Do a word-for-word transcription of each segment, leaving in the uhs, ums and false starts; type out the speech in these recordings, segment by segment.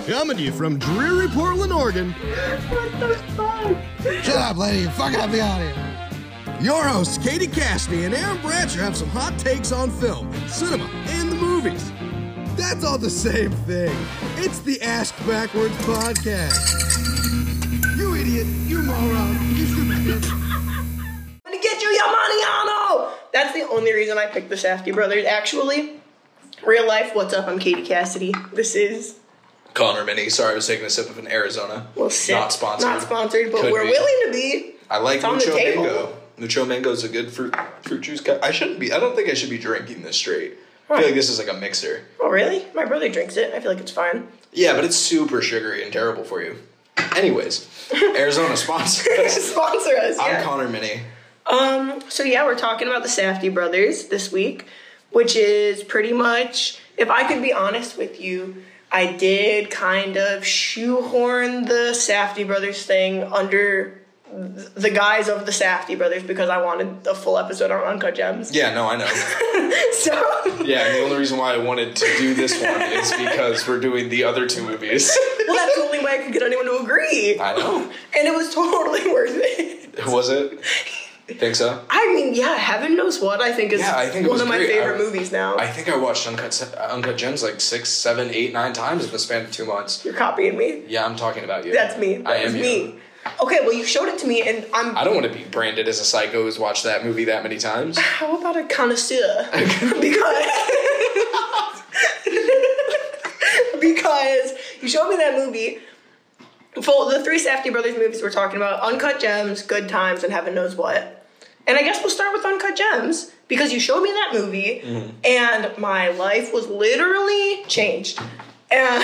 Coming to you from dreary Portland, Oregon. What the fuck? Shut up, lady. You fucking have the audience. Your hosts, Katie Cassidy and Aaron Bratcher, have some hot takes on film, cinema, and the movies. That's all the same thing. It's the Ask Backwards podcast. You idiot. You moron. You stupid bitch. I'm gonna get you, Yamaniano! That's the only reason I picked the Safdie brothers. Actually, real life, what's up? I'm Katie Cassidy. This is... Connor Mini. Sorry, I was taking a sip of an Arizona. Well, sip. Not sponsored. Not sponsored, but Could we're be. willing to be. I like It's on Mucho the table. Mango. Mucho Mango is a good fruit fruit juice. Ca- I shouldn't be. I don't think I should be drinking this straight. I Why? feel like this is like a mixer. Oh, really? My brother drinks it. I feel like it's fine. Yeah, but it's super sugary and terrible for you. Anyways, Arizona sponsor us. Sponsor us, I'm yeah. Connor Mini. Um, so yeah, we're talking about the Safdie brothers this week, which is pretty much, if I could be honest with you, I did kind of shoehorn the Safdie brothers thing under the guise of the Safdie brothers because I wanted a full episode on Uncut Gems. Yeah, no, I know. So Yeah, and the only reason why I wanted to do this one is because we're doing the other two movies. well, that's the only way I could get anyone to agree. I know. And it was totally worth it. Was it? Think so? I mean, yeah, Heaven Knows What I think is Yeah, I think it one was of my great. favorite I- movies now. I think I watched Uncut Se- Uncut Gems like six, seven, eight, nine times in the span of two months. You're copying me. Yeah, I'm talking about you. That's me. That I was am me. you. Okay, well, you showed it to me, and I'm... I don't want to be branded as a psycho who's watched that movie that many times. How about a connoisseur? because... because you showed me that movie. For the three Safdie brothers movies we're talking about, Uncut Gems, Good Times, and Heaven Knows What. And I guess we'll start with Uncut Gems, because you showed me that movie, Mm-hmm. and my life was literally changed. And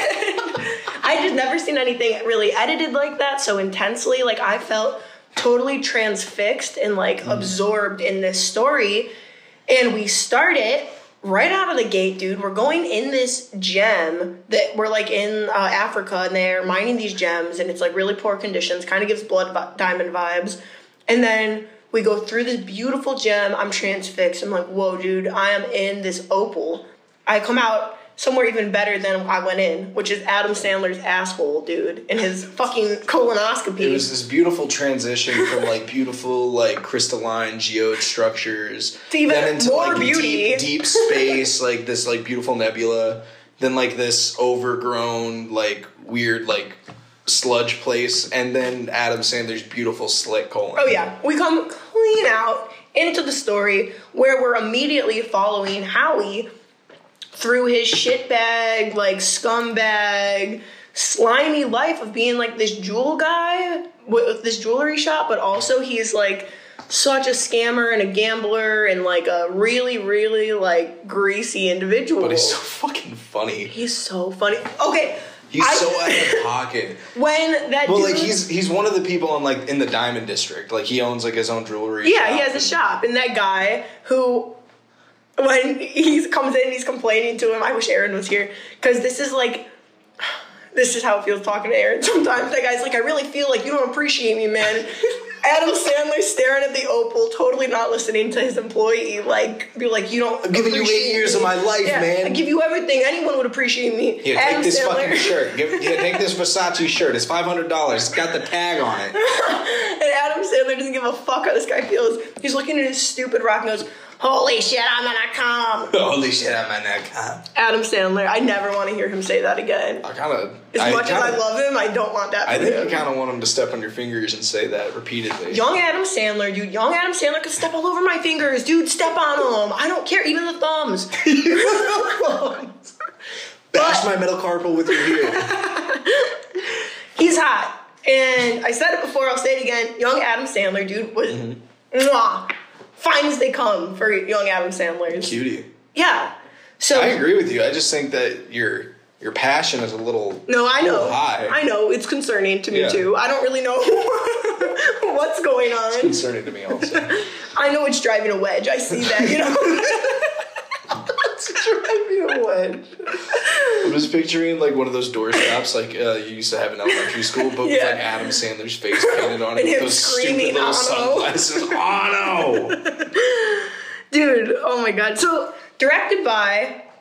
I just never seen anything really edited like that so intensely. Like, I felt totally transfixed and, like, Mm-hmm. absorbed in this story. And we start it right out of the gate, dude. We're going in this gem that we're, like, in uh, Africa, and they're mining these gems, and it's, like, really poor conditions. Kind of gives Blood vi- Diamond vibes. And then we go through this beautiful gem. I'm transfixed. I'm like, whoa, dude, I am in this opal. I come out somewhere even better than I went in, which is Adam Sandler's asshole, dude, and his fucking colonoscopy. It was this beautiful transition from like beautiful like crystalline geode structures To even then into more like beauty. deep deep space, like this like beautiful nebula, then like this overgrown like weird like sludge place, and then Adam Sandler's beautiful slit colon. Oh yeah, we come clean out into the story where we're immediately following Howie through his shitbag, like scumbag, slimy life of being like this jewel guy with this jewelry shop, but also he's like such a scammer and a gambler and like a really, really like greasy individual. But he's so fucking funny. He's so funny. Okay. He's I- so out of pocket. When that Well, dude, like he's he's one of the people in like in the Diamond District. Like he owns like his own jewelry. yeah, shop. he has a shop, and that guy who, when he comes in, he's complaining to him. I wish Aaron was here, because this is like, this is how it feels talking to Aaron sometimes. That guy's like, I really feel like you don't appreciate me, man. Adam Sandler staring at the opal, totally not listening to his employee. Like, be like, you don't. I'm giving you eight appreciate years me. of my life, Yeah, man. I give you everything. Anyone would appreciate me. Here, Adam take this Sandler. fucking shirt. Give, here, take this Versace shirt. It's five hundred dollars. It's got the tag on it. And Adam Sandler doesn't give a fuck how this guy feels. He's looking at his stupid rock and goes, holy shit, I'm gonna come. Holy shit, I'm on that cop. Adam Sandler, I never want to hear him say that again. I kind of... As much as I love him, I don't want that I from think him. you kind of want him to step on your fingers and say that repeatedly. Young Adam Sandler, dude. Young Adam Sandler could step all over my fingers. Dude, step on them. I don't care. Even the thumbs. Bash my metacarpal with your heel. He's hot. And I said it before, I'll say it again. Young Adam Sandler, dude, was mwah, fine as they come for young Adam Sandler. Cutie. Yeah. So I agree with you. I just think that your your passion is a little No, I know. little high. I know. It's concerning to me Yeah. too. I don't really know what's going on. concerning to me also. I know it's driving a wedge. I see that, you know. It's driving a wedge. I'm just picturing like one of those door stops like uh, you used to have in elementary school, but with Yeah. like Adam Sandler's face painted on it And with him those screaming, stupid little "Oh, no." sunglasses. Oh no! Dude, oh my god. So, directed by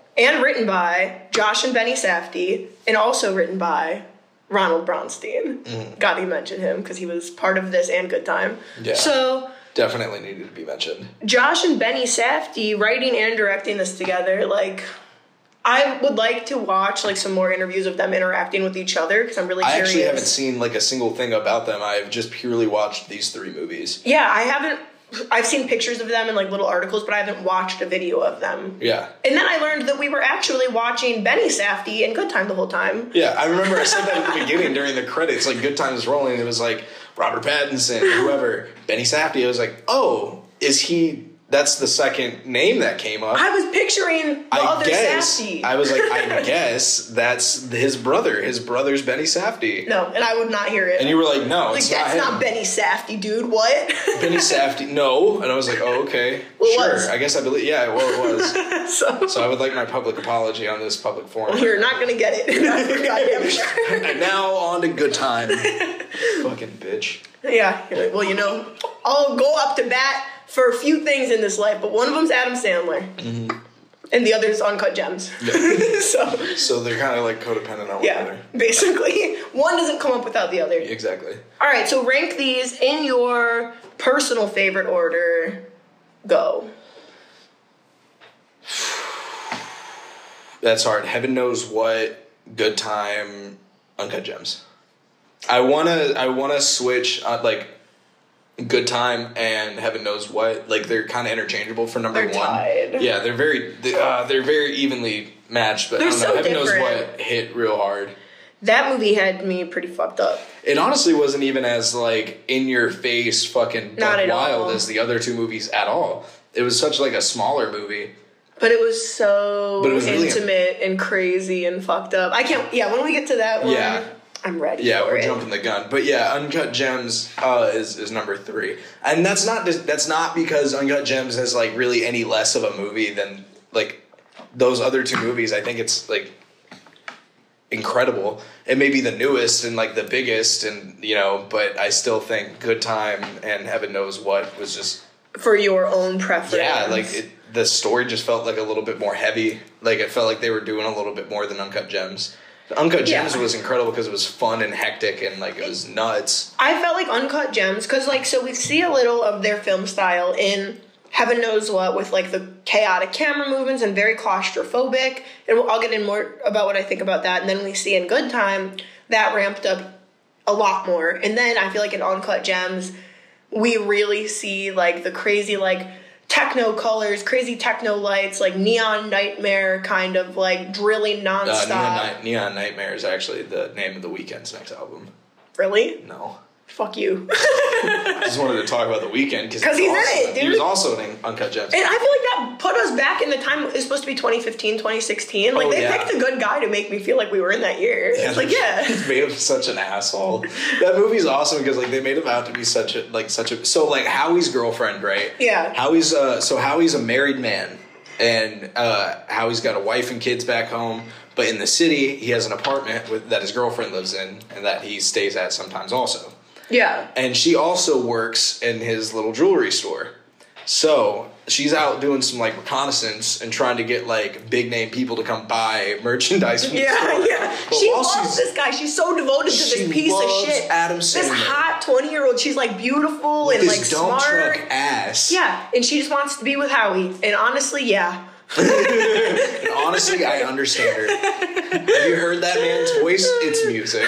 and written by Josh and Benny Safdie, and also written by Ronald Bronstein. Mm. Gotta mention him because he was part of this and Good Time. Yeah. So definitely needed to be mentioned. Josh and Benny Safdie writing and directing this together, like, I would like to watch like some more interviews of them interacting with each other because I'm really I curious. actually haven't seen like a single thing about them. I've just purely watched these three movies. Yeah, I haven't. I've seen pictures of them in like little articles, but I haven't watched a video of them. Yeah. And then I learned that we were actually watching Benny Safdie in Good Time the whole time. Yeah, I remember I said that at the beginning during the credits, like Good Times rolling, and it was like Robert Pattinson, whoever, Benny Safdie. I was like, oh, is he? That's the second name that came up. I was picturing the I other guess, Safdie. I was like, I guess that's his brother. His brother's Benny Safdie. No, and I would not hear it. And you were like, no, like, it's that's not him. not Benny Safdie, dude. What? Benny Safdie, no. And I was like, oh, okay. Well, it sure. was. I guess I believe, yeah, well, it was. so, so I would like my public apology on this public forum. You're not going to get it. That's for goddamn sure. And now on to Good Time. Fucking bitch. Yeah. You're like, well, you know, I'll go up to bat for a few things in this life, but one of them's Adam Sandler. Mm-hmm. And the other's Uncut Gems. Yeah. so, so they're kind of like codependent on one yeah, another. Basically. One doesn't come up without the other. Exactly. All right, so rank these in your personal favorite order. Go. That's hard. Heaven knows what. Good Time. Uncut Gems. I wanna. I wanna switch. Uh, like. Good Time and Heaven Knows What, like they're kind of interchangeable for number they're one. Tied. Yeah, they're very, they, uh, they're very evenly matched. But they're I don't know, so Heaven different. Knows What hit real hard. That movie had me pretty fucked up. It honestly wasn't even as like in your face, fucking Not at wild all. as the other two movies at all. It was such like a smaller movie. But it was so But it was really intimate and crazy and fucked up. I can't. Yeah, when we get to that one, Yeah. I'm ready. Yeah, for we're it. jumping the gun, but yeah, Uncut Gems uh, is is number three, and that's not just, that's not because Uncut Gems is like really any less of a movie than like those other two movies. I think it's like incredible. It may be the newest and like the biggest, and you know, but I still think Good Time and Heaven Knows What was just For your own preference. yeah, like it, the story just felt like a little bit more heavy. Like it felt like they were doing a little bit more than Uncut Gems. Uncut Gems Yeah. was incredible because it was fun and hectic and like it was nuts. I felt like Uncut Gems, because like, so we see a little of their film style in Heaven Knows What with like the chaotic camera movements and very claustrophobic. And I'll get in more about what I think about that. And then we see in Good Time, that ramped up a lot more. And then I feel like in Uncut Gems, we really see like the crazy like techno colors, crazy techno lights, like Neon Nightmare kind of like drilling nonstop. Uh, Neon, Night- Neon Nightmare is actually the name of the Weeknd's next album. Really? No. Fuck you. I just wanted to talk about The Weeknd because he's in it, dude. He was also in Uncut Gems. And I feel like that put us back in the time. It's supposed to be twenty fifteen, twenty sixteen. Like, Oh, they yeah. picked a good guy to make me feel like we were in that year. It's like, yeah. He's made him such an asshole. That movie's awesome because like they made him out to be such a like such a so like Howie's girlfriend, right? Yeah. Howie's uh so Howie's a married man, and uh Howie's got a wife and kids back home, but in the city he has an apartment with that his girlfriend lives in and that he stays at sometimes also. Yeah. And she also works in his little jewelry store. So she's out doing some like reconnaissance and trying to get like big name people to come buy merchandise from the Yeah, store. yeah. But She while loves she's- this guy. She's so devoted to She this piece of loves shit. Adam This Sandler. hot twenty year old. She's like beautiful and this like dump smart. truck ass. Yeah. And she just wants to be with Howie. And honestly, yeah. And honestly, I understand her. Have you heard that man's voice? It's music.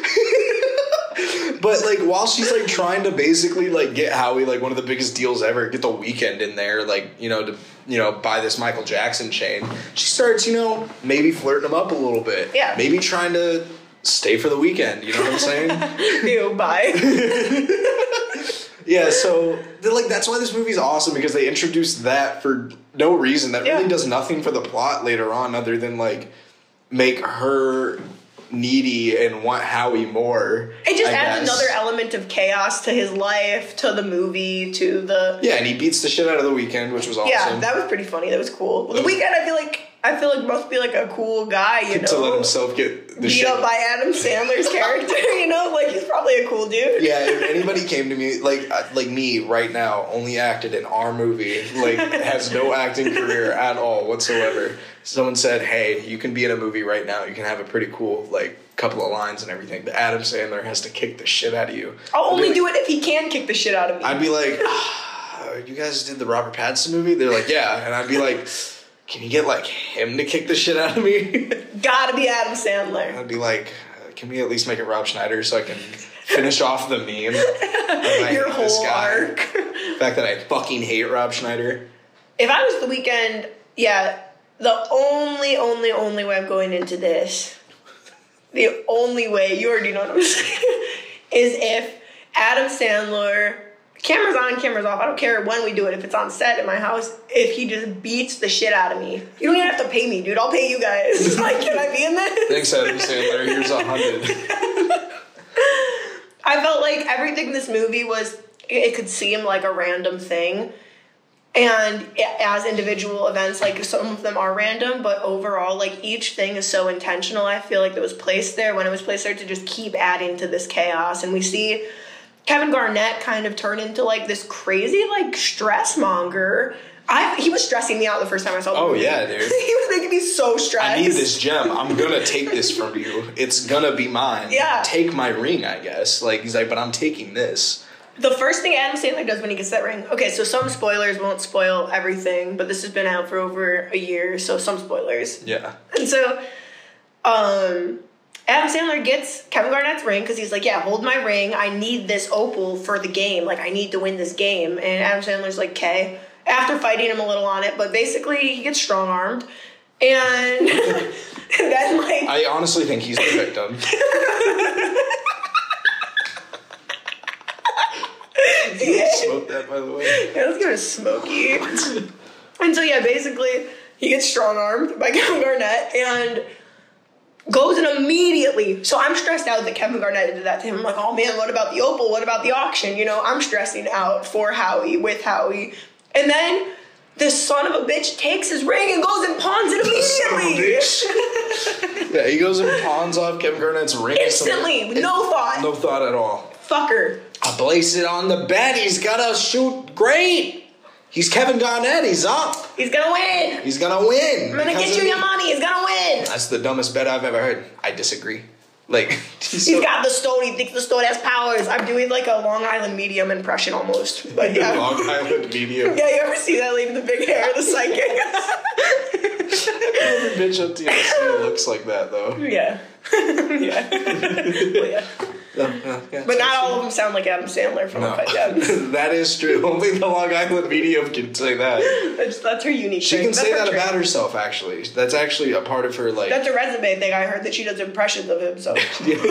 But like while she's like trying to basically like get Howie like one of the biggest deals ever, get the Weeknd in there, like, you know, to you know, buy this Michael Jackson chain, she starts, you know, maybe flirting him up a little bit. Yeah. Maybe trying to stay for the weekend, you know what I'm saying? Ew, bye. Yeah, so like that's why this movie's awesome, because they introduced that for no reason. That Yeah. really does nothing for the plot later on other than like make her needy and want Howie more. It just I adds guess. another element of chaos to his life, to the movie, to the... Yeah, and he beats the shit out of the Weeknd, which was awesome. Yeah, that was pretty funny. That was cool. The Weeknd, I feel like, I feel like must be like a cool guy, you know? to let himself get the beat shit. up by Adam Sandler's character, you know? Like, he's probably a cool dude. Yeah, if anybody came to me like uh, like me right now, only acted in our movie, like has no acting career at all whatsoever, someone said, hey, you can be in a movie right now. You can have a pretty cool, like, couple of lines and everything. But Adam Sandler has to kick the shit out of you. I'll I'd only like, do it if he can kick the shit out of me. I'd be like, ah, you guys did the Robert Pattinson movie? They're like, yeah. And I'd be like, can you get, like, him to kick the shit out of me? Gotta be Adam Sandler. I'd be like, can we at least make it Rob Schneider so I can finish off the meme? Your whole arc. The fact that I fucking hate Rob Schneider. If I was The Weeknd, yeah, the only, only, only way I'm going into this, the only way, you already know what I'm saying, is if Adam Sandler, camera's on, camera's off, I don't care when we do it, if it's on set at my house, if he just beats the shit out of me. You don't even have to pay me, dude. I'll pay you guys. Like, can I be in this? Thanks, Adam Sandler. Here's a hundred. I felt like everything in this movie was, it could seem like a random thing. And as individual events, like, some of them are random, but overall, like, each thing is so intentional. I feel like it was placed there when it was placed there to just keep adding to this chaos. And we see Kevin Garnett kind of turn into, like, this crazy, like, stress monger. I, he was stressing me out the first time I saw the Oh, movie. yeah, dude. He was making me so stressed. I need this gem. I'm gonna take this from you. It's gonna be mine. Yeah. Take my ring, I guess. Like, he's like, but I'm taking this. The first thing Adam Sandler does when he gets that ring. Okay, so some spoilers won't spoil everything, but this has been out for over a year, so some spoilers. Yeah. And so, um, Adam Sandler gets Kevin Garnett's ring because he's like, yeah, hold my ring. I need this opal for the game. Like, I need to win this game. And Adam Sandler's like, okay. After fighting him a little on it, but basically he gets strong-armed. And, and then, like... I honestly think he's the victim. Yeah. Smoke that, by the way. Yeah, let's give it a smoky. And so, yeah, basically, he gets strong-armed by Kevin Garnett and goes and immediately... So I'm stressed out that Kevin Garnett did that to him. I'm like, oh, man, what about the opal? What about the auction? You know, I'm stressing out for Howie, with Howie. And then this son of a bitch takes his ring and goes and pawns it immediately. Yeah, he goes and pawns off Kevin Garnett's ring. Instantly, with no thought. No thought at all. Fucker. I place it on the bet. He's gonna shoot great. He's Kevin Garnett. He's up. He's gonna win. He's gonna win. I'm gonna get you your money. He's gonna win. That's the dumbest bet I've ever heard. I disagree. Like, he's so, got the stone. He thinks the stone has powers. I'm doing like a Long Island medium impression almost. But yeah. Long Island medium. Yeah, you ever see that lady with the big hair, the psychic? Every bitch on T L C looks like that, though. Yeah. Yeah. Well, yeah. Uh, uh, yeah. But not all of them sound like Adam Sandler from No. Uncut Gems. That is true. Only the Long Island medium can say that. That's, that's her unique She thing. can That's say her that trait. about herself, actually. That's actually a part of her, like... That's a resume thing. I heard that she does impressions of him, so... uh,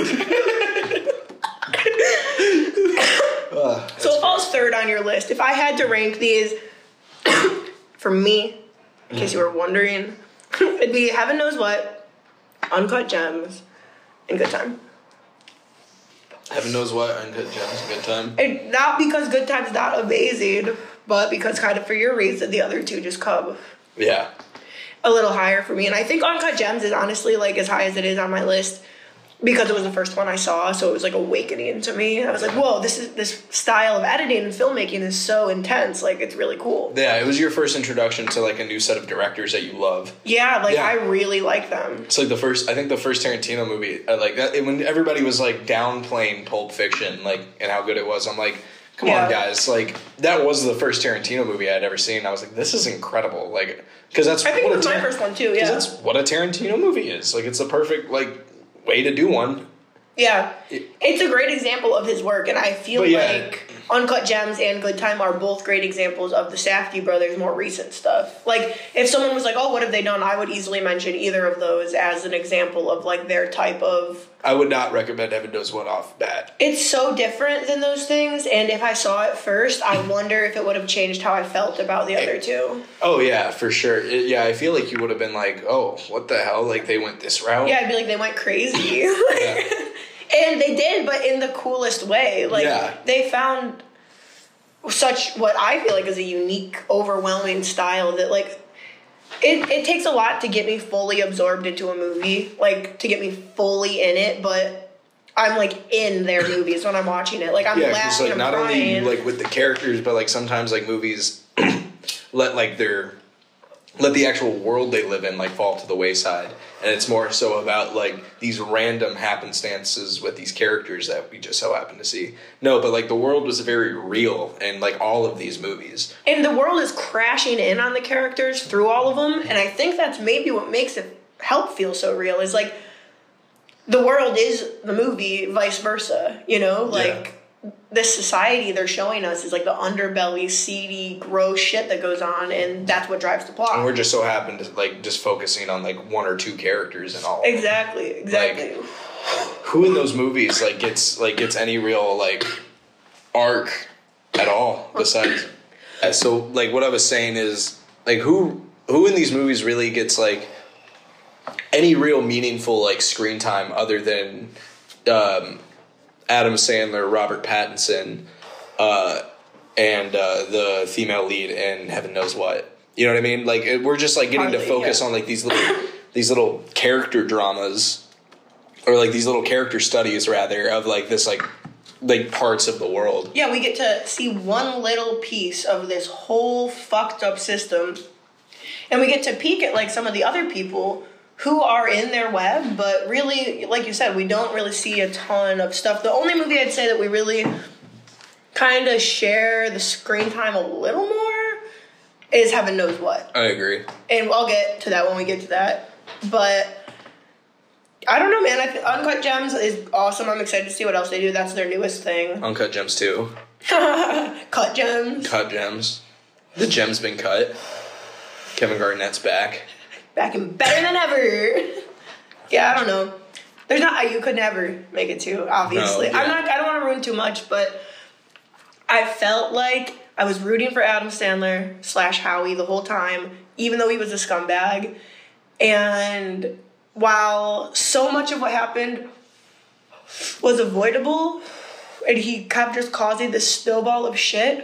So it falls third on your list. If I had to rank these, for me, in case you were wondering, it'd be Heaven Knows What, Uncut Gems, and Good Time. Heaven Knows What, Uncut Gems, Good Time. And not because Good Time's not amazing, but because kind of for your reason, the other two just come Yeah. a little higher for me. And I think Uncut Gems is honestly like as high as it is on my list because it was the first one I saw, so it was like awakening to me. I was like, whoa, this is this style of editing and filmmaking is so intense. Like, it's really cool. Yeah, it was your first introduction to, like, a new set of directors that you love. Yeah, like, Yeah. I really like them. It's like the first, I think the first Tarantino movie, uh, like, that, when everybody was, like, downplaying Pulp Fiction, like, and how good it was, I'm like, come Yeah. on, guys. Like, that was the first Tarantino movie I'd ever seen. I was like, this is incredible. Like, because that's I think what it was a my Tar- first one, too, 'cause yeah. that's what a Tarantino movie is. Like, it's the perfect, like, way to do one. Yeah. It's a great example of his work, and I feel But yeah. like Uncut Gems and Good Time are both great examples of the Safdie brothers' more recent stuff. Like, if someone was like, oh, what have they done? I would easily mention either of those as an example of, like, their type of... I would not recommend Heaven Knows What off bat. It's so different than those things, and if I saw it first, I wonder if it would have changed how I felt about the other two. Oh, yeah, for sure. It, yeah, I feel like you would have been like, oh, what the hell? Like, they went this route? Yeah, I'd be like, they went crazy. Yeah. And they did, but in the coolest way. Like, Yeah. they found such, what I feel like is a unique, overwhelming style that, like, it, it takes a lot to get me fully absorbed into a movie, like, to get me fully in it, but I'm, like, in their movies when I'm watching it. Like, I'm Yeah, because, laughing, like, I'm not only crying. you, like, with the characters, but, like, sometimes, like, movies let, like, their let the actual world they live in like fall to the wayside, and it's more so about like these random happenstances with these characters that we just so happen to see. No, but like the world was very real in like all of these movies, and the world is crashing in on the characters through all of them, and I think that's maybe what makes it help feel so real is like the world is the movie, vice versa, you know, like. Yeah. This society they're showing us is like the underbelly, seedy, gross shit that goes on, and that's what drives the plot. And we're just so happen to like just focusing on like one or two characters and all. Exactly, exactly. Like, who in those movies like gets like gets any real like arc at all besides? So like what I was saying is like who who in these movies really gets like any real meaningful like screen time other than. Um, Adam Sandler, Robert Pattinson, uh, and uh, the female lead in Heaven Knows What. You know what I mean? Like it, we're just like getting Hardly, to focus yeah. on like these little these little character dramas, or like these little character studies rather of like this like like parts of the world. Yeah, we get to see one little piece of this whole fucked up system, and we get to peek at like some of the other people who are in their web, but really, like you said, we don't really see a ton of stuff. The only movie I'd say that we really kind of share the screen time a little more is Heaven Knows What. I agree. And I'll get to that when we get to that. But I don't know, man. I th- Uncut Gems is awesome. I'm excited to see what else they do. That's their newest thing. Uncut Gems two. Cut Gems. Cut Gems. The gem's been cut. Kevin Garnett's back. Back and better than ever. Yeah, I don't know. There's not you could never make it too, obviously. No, yeah. I'm not I don't want to ruin too much, but I felt like I was rooting for Adam Sandler slash Howie the whole time, even though he was a scumbag. And while so much of what happened was avoidable and he kept just causing this snowball of shit,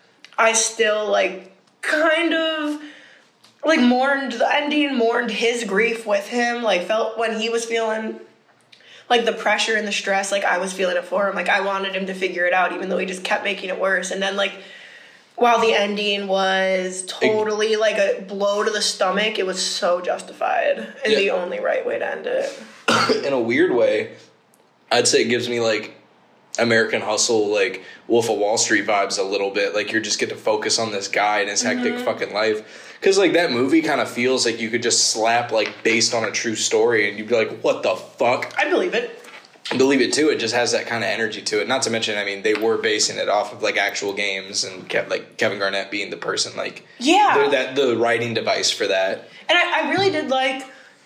I still like kind of like mourned the ending, mourned his grief with him, like felt when he was feeling like the pressure and the stress, like I was feeling it for him. Like I wanted him to figure it out, even though he just kept making it worse. And then like while the ending was totally like a blow to the stomach, it was so justified and yeah. the only right way to end it. In a weird way, I'd say it gives me like American Hustle, like Wolf of Wall Street vibes a little bit. Like you just get to focus on this guy and his hectic mm-hmm. fucking life. Because, like, that movie kind of feels like you could just slap, like, based on a true story, and you'd be like, what the fuck? I believe it. I believe it, too. It just has that kind of energy to it. Not to mention, I mean, they were basing it off of, like, actual games, and, kept, like, Kevin Garnett being the person, like... Yeah. that the writing device for that. And I, I really did like...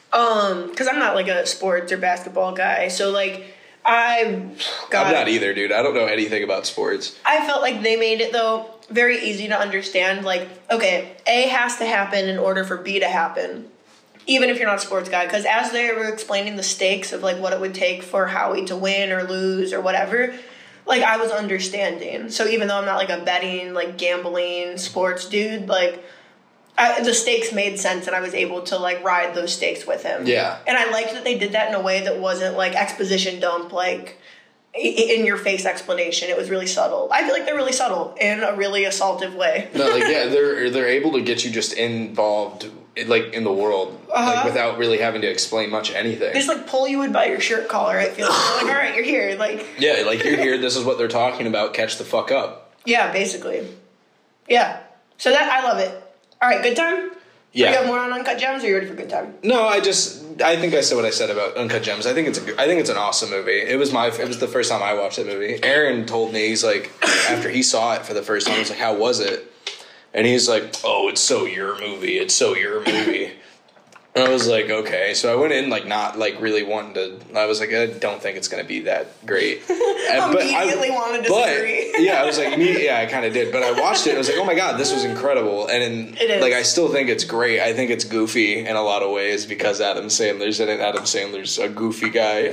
um, because I'm not, like, a sports or basketball guy, so, like... I got I'm not either, dude. I don't know anything about sports. I felt like they made it, though, very easy to understand. Like, okay, A has to happen in order for B to happen, even if you're not a sports guy. Because as they were explaining the stakes of, like, what it would take for Howie to win or lose or whatever, like, I was understanding. So even though I'm not, like, a betting, like, gambling sports dude, like... I, the stakes made sense, and I was able to, like, ride those stakes with him. Yeah. And I liked that they did that in a way that wasn't, like, exposition dump, like, in-your-face explanation. It was really subtle. I feel like they're really subtle in a really assaultive way. No, like, yeah, they're they're able to get you just involved, like, in the world, uh-huh. like, without really having to explain much anything. They just, like, pull you in by your shirt collar, I feel like. They're like, all right, you're here. Like, yeah, like, you're here, this is what they're talking about, catch the fuck up. Yeah, basically. Yeah. So that, I love it. All right, Good Time? Yeah. Do you have more on Uncut Gems, or are you ready for Good Time? No, I just, I think I said what I said about Uncut Gems. I think it's a, I think it's an awesome movie. It was my, it was the first time I watched that movie. Aaron told me, he's like, after he saw it for the first time, he's like, how was it? And he's like, oh, it's so your movie. It's so your movie. And I was like, okay. So I went in, like, not, like, really wanting to... I was like, I don't think it's going to be that great. And, but immediately I, wanted to disagree. But, yeah, I was like, yeah, I kind of did. But I watched it, and I was like, oh, my God, this was incredible. And, in, it is. like, I still think it's great. I think it's goofy in a lot of ways because Adam Sandler's in it. Adam Sandler's a goofy guy.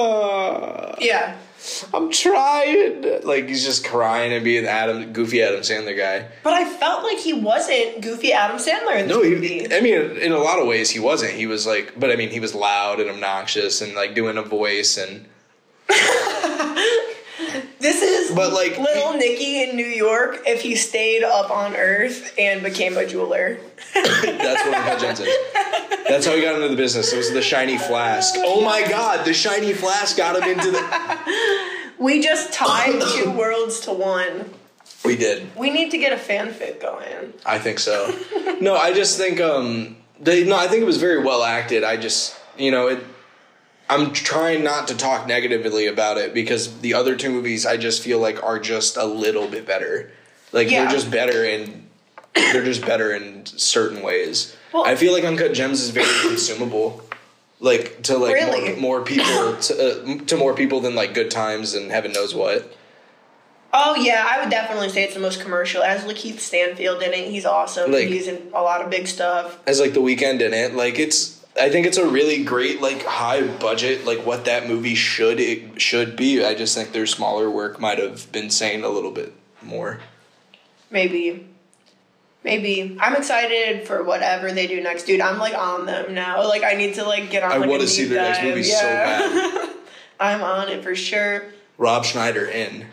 Oh, yeah. I'm trying. Like, he's just crying and being Adam, goofy Adam Sandler guy. But I felt like he wasn't goofy Adam Sandler in this no, he, movie. I mean, in a lot of ways, he wasn't. He was like, but I mean, he was loud and obnoxious and like doing a voice and. This is But, like, little Nicky in New York if he stayed up on Earth and became a jeweler. That's what Uncut Gems is. That's how he got into the business. It was the shiny flask. Oh my god, the shiny flask got him into the... We just tied two worlds to one. We did. We need to get a fanfic going. I think so. No, I just think, um... They, no, I think it was very well acted. I just, you know, it... I'm trying not to talk negatively about it because the other two movies I just feel like are just a little bit better. Like, Yeah. they're just better in... They're just better in certain ways. Well- I feel like Uncut Gems is very consumable. Like, to, like, Really? more, more people... To, uh, to more people than, like, Good Times and Heaven Knows What. Oh, yeah, I would definitely say it's the most commercial. As Lakeith Stanfield in it, he's awesome. Like- He's in a lot of big stuff. As, like, The Weeknd in it. Like, it's... I think it's a really great, like, high budget, like, what that movie should it should be. I just think their smaller work might have been saying a little bit more. Maybe. Maybe. I'm excited for whatever they do next. Dude, I'm, like, on them now. Like, I need to, like, get on, I like, want a to see deep their next dive. movie so Yeah. bad. I'm on it for sure. Rob Schneider in.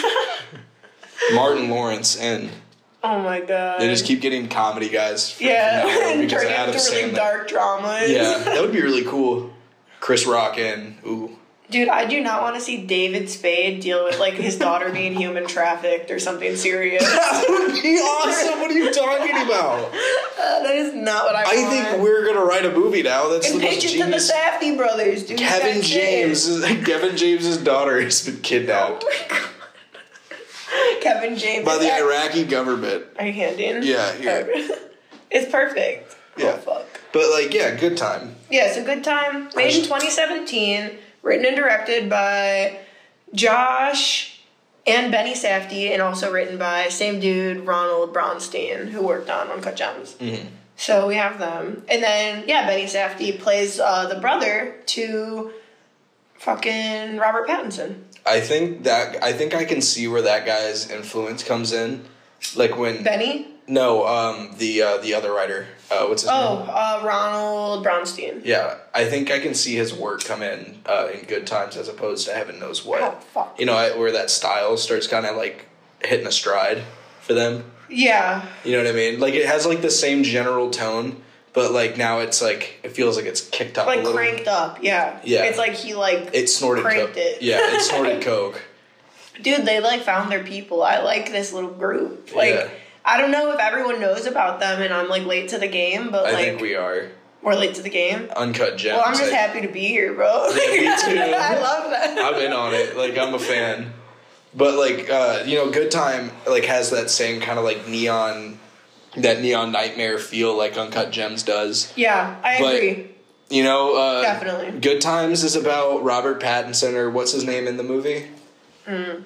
Martin Lawrence in. Oh, my God. They just keep getting comedy guys. From, Yeah, from now on and because turn it Adam into really Sandler. dark dramas. Yeah, that would be really cool. Chris Rock in. Ooh. Dude, I do not want to see David Spade deal with, like, his daughter being human trafficked or something serious. That would be awesome. What are you talking about? Uh, that is not what I want. I think we're going to write a movie now. That's And the pitch most it to the genius. Safdie brothers, dude. Kevin That's James. it. Kevin James's daughter has been kidnapped Oh my God. Kevin James. by is the that- Iraqi government. Are you handing? Yeah, here. It's perfect. Yeah. Oh, fuck. But, like, yeah, good time. Yeah, it's a good time. Made in twenty seventeen. Written and directed by Josh and Benny Safdie, and also written by same dude, Ronald Bronstein, who worked on Uncut Gems. Mm-hmm. So we have them. And then, yeah, Benny Safdie plays uh, the brother to fucking Robert Pattinson. I think that I think I can see where that guy's influence comes in. Like when Benny? No, um the uh, the other writer. Uh, what's his Oh, name? uh, Ronald Bronstein. Yeah, I think I can see his work come in uh, in Good Times as opposed to Heaven Knows What. Oh, fuck. You know, I, where that style starts kind of like hitting a stride for them. Yeah. You know what I mean? Like it has like the same general tone, but like now it's like it feels like it's kicked up Like a little. cranked up, yeah. Yeah. It's like he like It snorted cranked coke. it. Yeah, it snorted coke. Dude, they like found their people. I like this little group. Like Yeah. I don't know if everyone knows about them and I'm like late to the game, but I like think we are. we're late to the game. Uncut Gems. Well, I'm just I- happy to be here, bro. Yeah, me too. I love that. I'm in on it. Like I'm a fan. But like uh, you know, Good Time like has that same kind of like neon, that neon nightmare feel like Uncut Gems does. Yeah, I But- agree. You know, uh, Definitely. Good Times is about Robert Pattinson or what's his name in the movie. Mm.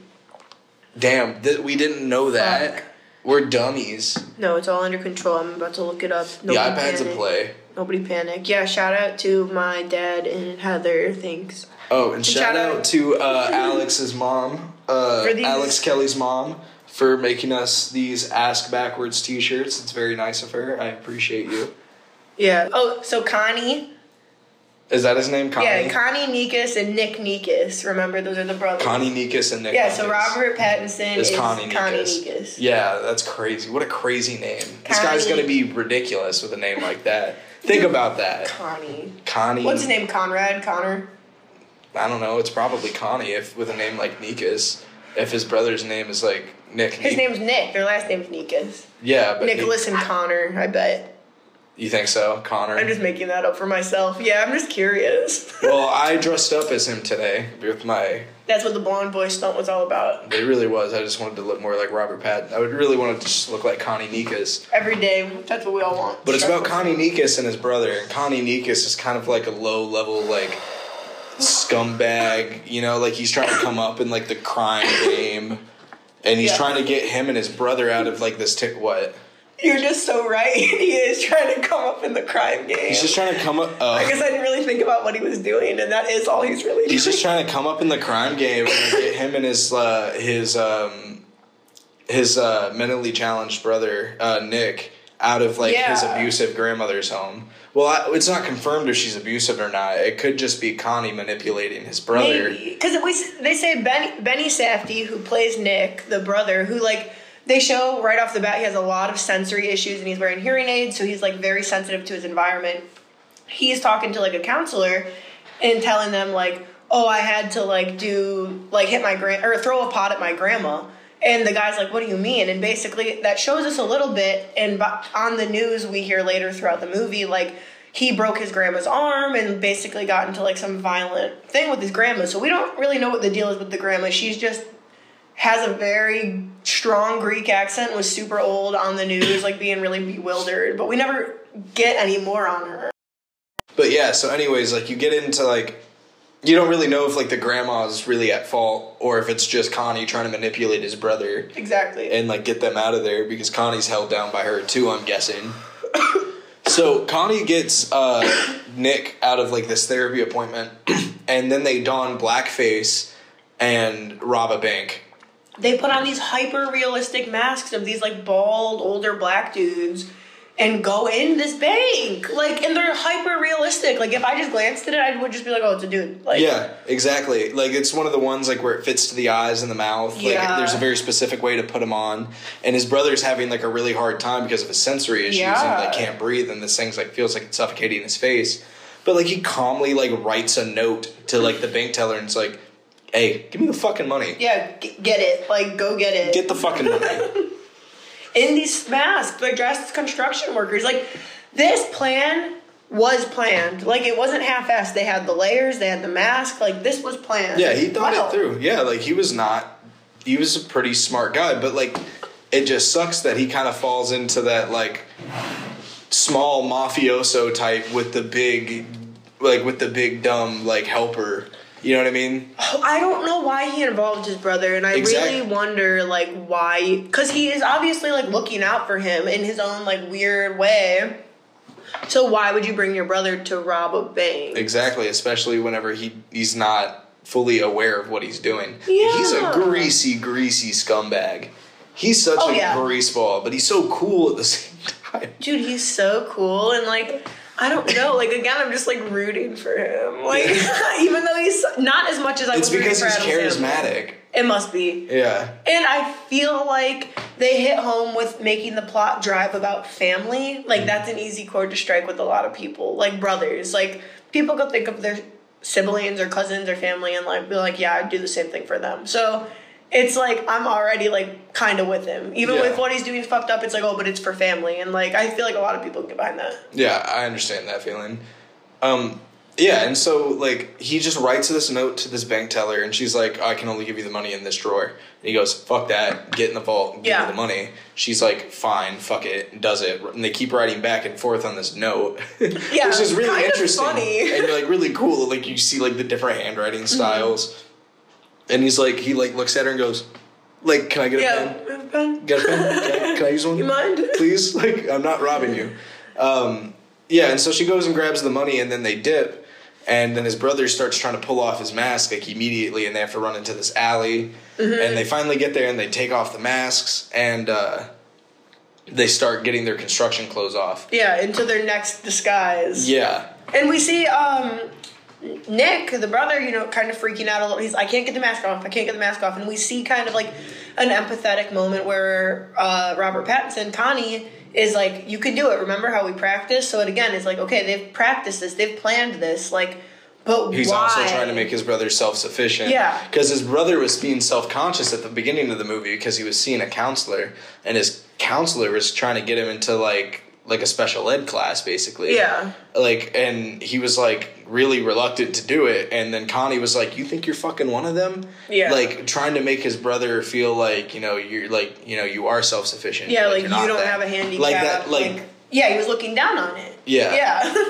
Damn, th- we didn't know that. Fuck. We're dummies. No, it's all under control. I'm about to look it up. The iPad's a panic. play. Nobody panic. Yeah, shout out to my dad and Heather. Thanks. Oh, and shout, shout out, out- to uh, Alex's mom, uh, For these- Alex Kelly's mom, for making us these Ask Backwards t-shirts. It's very nice of her. I appreciate you. Yeah. Oh, so Connie. Is that his name, Connie? Yeah, Connie Nikas and Nick Nikas. Remember, those are the brothers. Connie Nikas and Nick Yeah, so Nikas. Robert Pattinson is is, Connie Nikas. Nikas. Yeah, that's crazy. What a crazy name. This Connie. guy's going to be ridiculous with a name like that. Think about that. Connie. Connie. What's his name? Conrad? Connor? I don't know. It's probably Connie if with a name like Nikas. If his brother's name is like Nick. His Ni- name's Nick. Their last name's Nikas. Yeah, but Nicholas and Connor, I bet. You think so, Connor? I'm just making that up for myself. Yeah, I'm just curious. Well, I dressed up as him today with my. That's what the blonde boy stunt was all about. It really was. I just wanted to look more like Robert Pattinson. I would really want to just look like Connie Nikas. Every day, that's what we all want. But it's about Connie Nikas and his brother. And Connie Nikas is kind of like a low level, like, scumbag. You know, like he's trying to come up in like the crime game. And he's Yeah. trying to get him and his brother out of like this tick. What? You're just so right. He is trying to come up in the crime game. He's just trying to come up. Uh, I guess I didn't really think about what he was doing, and that is all he's really doing. He's just trying to come up in the crime game and get him and his uh, his um, his uh, mentally challenged brother uh, Nick out of like Yeah. his abusive grandmother's home. Well, I, it's not confirmed if she's abusive or not. It could just be Connie manipulating his brother. Because they say Benny, Benny Safdie, who plays Nick, the brother, who, like, they show right off the bat he has a lot of sensory issues and he's wearing hearing aids, so he's, like, very sensitive to his environment. He's talking to, like, a counselor and telling them, like, oh, I had to, like, do, like, hit my grand, or throw a pot at my grandma. And the guy's like, what do you mean? And basically, that shows us a little bit, and on the news we hear later throughout the movie, like, he broke his grandma's arm and basically got into, like, some violent thing with his grandma. So we don't really know what the deal is with the grandma. She's just has a very strong Greek accent, was super old on the news, like, being really bewildered. But we never get any more on her. But yeah, so anyways, like, you get into, like, you don't really know if, like, the grandma's really at fault or if it's just Connie trying to manipulate his brother. Exactly. And, like, get them out of there because Connie's held down by her, too, I'm guessing. So Connie gets uh, Nick out of, like, this therapy appointment, and then they don blackface and rob a bank. They put on these hyper-realistic masks of these, like, bald, older black dudes and go in this bank. Like, and they're hyper-realistic. Like, if I just glanced at it, I would just be like, oh, it's a dude. Like, yeah, exactly. Like, it's one of the ones, like, where it fits to the eyes and the mouth. Yeah. Like, there's a very specific way to put him on. And his brother's having, like, a really hard time because of his sensory issues Yeah. and, like, can't breathe. And this thing's, like, feels like it's suffocating his face. But, like, he calmly, like, writes a note to, like, the bank teller and it's like, hey, give me the fucking money. Yeah, g- get it. Like, go get it. Get the fucking money. In these masks, they're dressed as construction workers. Like, this plan was planned. Like, it wasn't half-assed. They had the layers, they had the mask. Like, this was planned. Yeah, he thought Wow. it through. Yeah, like, he was not, he was a pretty smart guy, but, like, it just sucks that he kind of falls into that, like, small mafioso type with the big, like, with the big, dumb, like, helper. You know what I mean? I don't know why he involved his brother, and I Exactly. really wonder, like, why. Because he is obviously, like, looking out for him in his own, like, weird way. So why would you bring your brother to rob a bank? Exactly, especially whenever he he's not fully aware of what he's doing. Yeah. He's a greasy, greasy scumbag. He's such Oh, a yeah. greaseball, but he's so cool at the same time. Dude, he's so cool, and, like, I don't know. Like, again, I'm just, like, rooting for him. Like, even though he's not as much as I It's was rooting because for he's Adam Sandler. charismatic. It must be. Yeah. And I feel like they hit home with making the plot drive about family. Like, that's an easy chord to strike with a lot of people. Like, brothers. Like, people go think of their siblings or cousins or family and, like, be like, yeah, I'd do the same thing for them. So it's like, I'm already, like, kind of with him. Even Yeah. with what he's doing fucked up, it's like, oh, but it's for family. And, like, I feel like a lot of people get behind that. Yeah, I understand that feeling. Um, yeah, and so, like, he just writes this note to this bank teller, and she's like, I can only give you the money in this drawer. And he goes, fuck that, get in the vault, and give Yeah. me the money. She's like, fine, fuck it, and does it. And they keep writing back and forth on this note. Yeah, which is really kind of interesting. funny. And, like, really cool. Like, you see, like, the different handwriting styles. Mm-hmm. And he's like, he, like, looks at her and goes, like, can I get a Yeah. pen? Ben, Get a pen? Can I, can I use one? you mind? Please? Like, I'm not robbing you. Um, yeah, and so she goes and grabs the money, and then they dip. And then his brother starts trying to pull off his mask, like, immediately, and they have to run into this alley. Mm-hmm. And they finally get there, and they take off the masks, and uh, they start getting their construction clothes off. Yeah, into their next disguise. Yeah. And we see um, Nick, the brother, you know, kind of freaking out a little. He's, I can't get the mask off. I can't get the mask off. And we see kind of like an empathetic moment where uh, Robert Pattinson, Connie, is like, you can do it. Remember how we practiced? So it again is like, okay, they've practiced this. They've planned this. Like, but He's why? also trying to make his brother self-sufficient. Yeah. Because his brother was being self-conscious at the beginning of the movie because he was seeing a counselor. And his counselor was trying to get him into, like, like a special ed class, basically. Yeah. Like, and he was, like, really reluctant to do it. And then Connie was like, you think you're fucking one of them? Yeah. Like, trying to make his brother feel like, you know, you're, like, you know, you are self-sufficient. Yeah, like, you're you not don't that. have a handicap. Like that, like... yeah, he was looking down on it. Yeah. Yeah.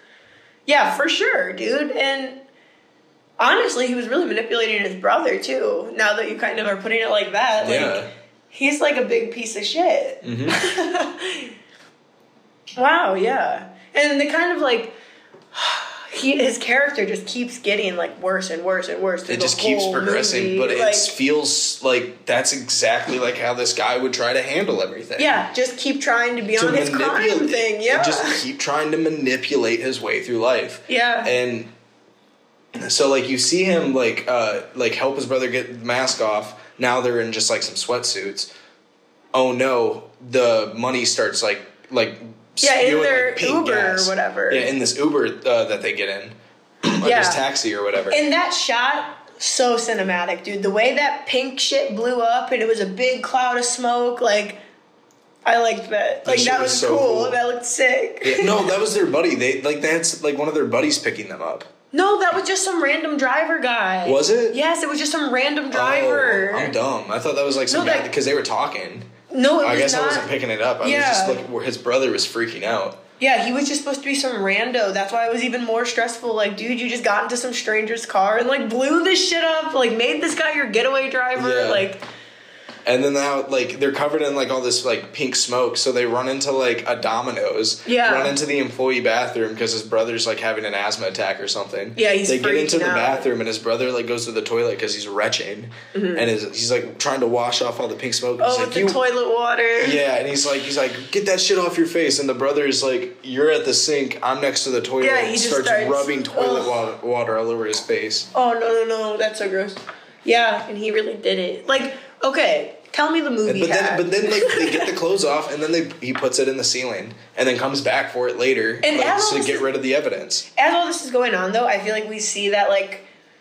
Yeah, for sure, dude. And honestly, he was really manipulating his brother, too. Now that you kind of are putting it like that. Like, Yeah. he's like a big piece of shit. Mm-hmm. Wow, yeah. And they kind of like... He he his character just keeps getting like worse and worse and worse. It just keeps progressing, movie. but like, it feels like that's exactly like how this guy would try to handle everything. Yeah, just keep trying to be to on his crime thing. Yeah, just keep trying to manipulate his way through life. Yeah, and so like you see him like uh like help his brother get the mask off. Now they're in just like some sweatsuits. Oh no, the money starts like like. Yeah, in their like Uber gas. or whatever. Yeah, in this Uber uh, that they get in. Or yeah. this taxi or whatever. And that shot, so cinematic, dude. The way that pink shit blew up and it was a big cloud of smoke, like, I liked that. Like, that, that was, was so cool. cool. That looked sick. Yeah, no, that was their buddy. They like they had like one of their buddies picking them up. No, that was just some random driver guy. Was it? Yes, it was just some random driver. Oh, I'm dumb. I thought that was like some No, guy that- because they were talking. No, it I was guess not. I wasn't picking it up. I Yeah. was just looking where his brother was freaking out. Yeah, he was just supposed to be some rando. That's why it was even more stressful. Like, dude, you just got into some stranger's car and, like, blew this shit up. Like, made this guy your getaway driver. Yeah. Like, And then now, like, they're covered in, like, all this, like, pink smoke. So they run into, like, a Domino's. Yeah. Run into the employee bathroom because his brother's, like, having an asthma attack or something. Yeah, he's They get into freaking the out. bathroom and his brother, like, goes to the toilet because he's retching. Mm-hmm. And his, he's, like, trying to wash off all the pink smoke. oh, He's with like, the "You-" toilet water. Yeah, and he's like, he's like, get that shit off your face. And the brother's like, you're at the sink. I'm next to the toilet. Yeah, he just starts, starts- rubbing toilet Ugh. water, water all over his face. Oh, no, no, no. That's so gross. Yeah, and he really did it. Like, okay, tell me the movie But then, hack. but then, like, they get the clothes off, and then they he puts it in the ceiling, and then comes back for it later, And like, as all to this get is- rid of the evidence. As all this is going on, though, I feel like we see that, like,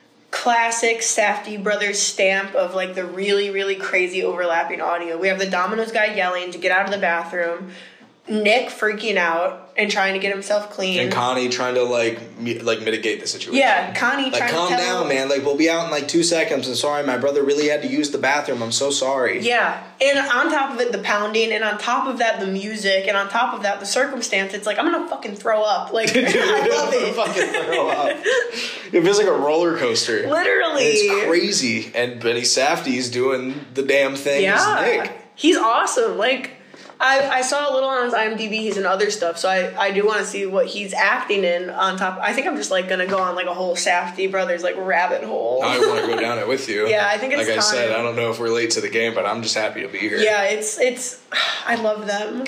classic Safdie brothers stamp of, like, the really, really crazy overlapping audio. We have the Domino's guy yelling to get out of the bathroom, Nick freaking out and trying to get himself clean. And Connie trying to like mi- like mitigate the situation. Yeah, Connie like trying calm to tell down, man. Like we'll be out in like two seconds. And sorry, my brother really had to use the bathroom. I'm so sorry. Yeah, and on top of it, the pounding, and on top of that, the music, and on top of that, the circumstance. It's like, I'm gonna fucking throw up. Like, I love it. Fucking throw up. It feels like a roller coaster. Literally. And it's crazy. And Benny Safdie's doing the damn thing Yeah, as Nick. he's awesome. Like, I, I saw a little on his IMDb. He's in other stuff, so I, I do want to see what he's acting in. On top, I think I'm just like gonna go on like a whole Safdie brothers like rabbit hole. I want to go down it with you. Yeah, I think it's like I time. said, I don't know if we're late to the game, but I'm just happy to be here. Yeah, it's it's. I love them.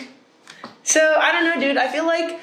So I don't know, dude. I feel like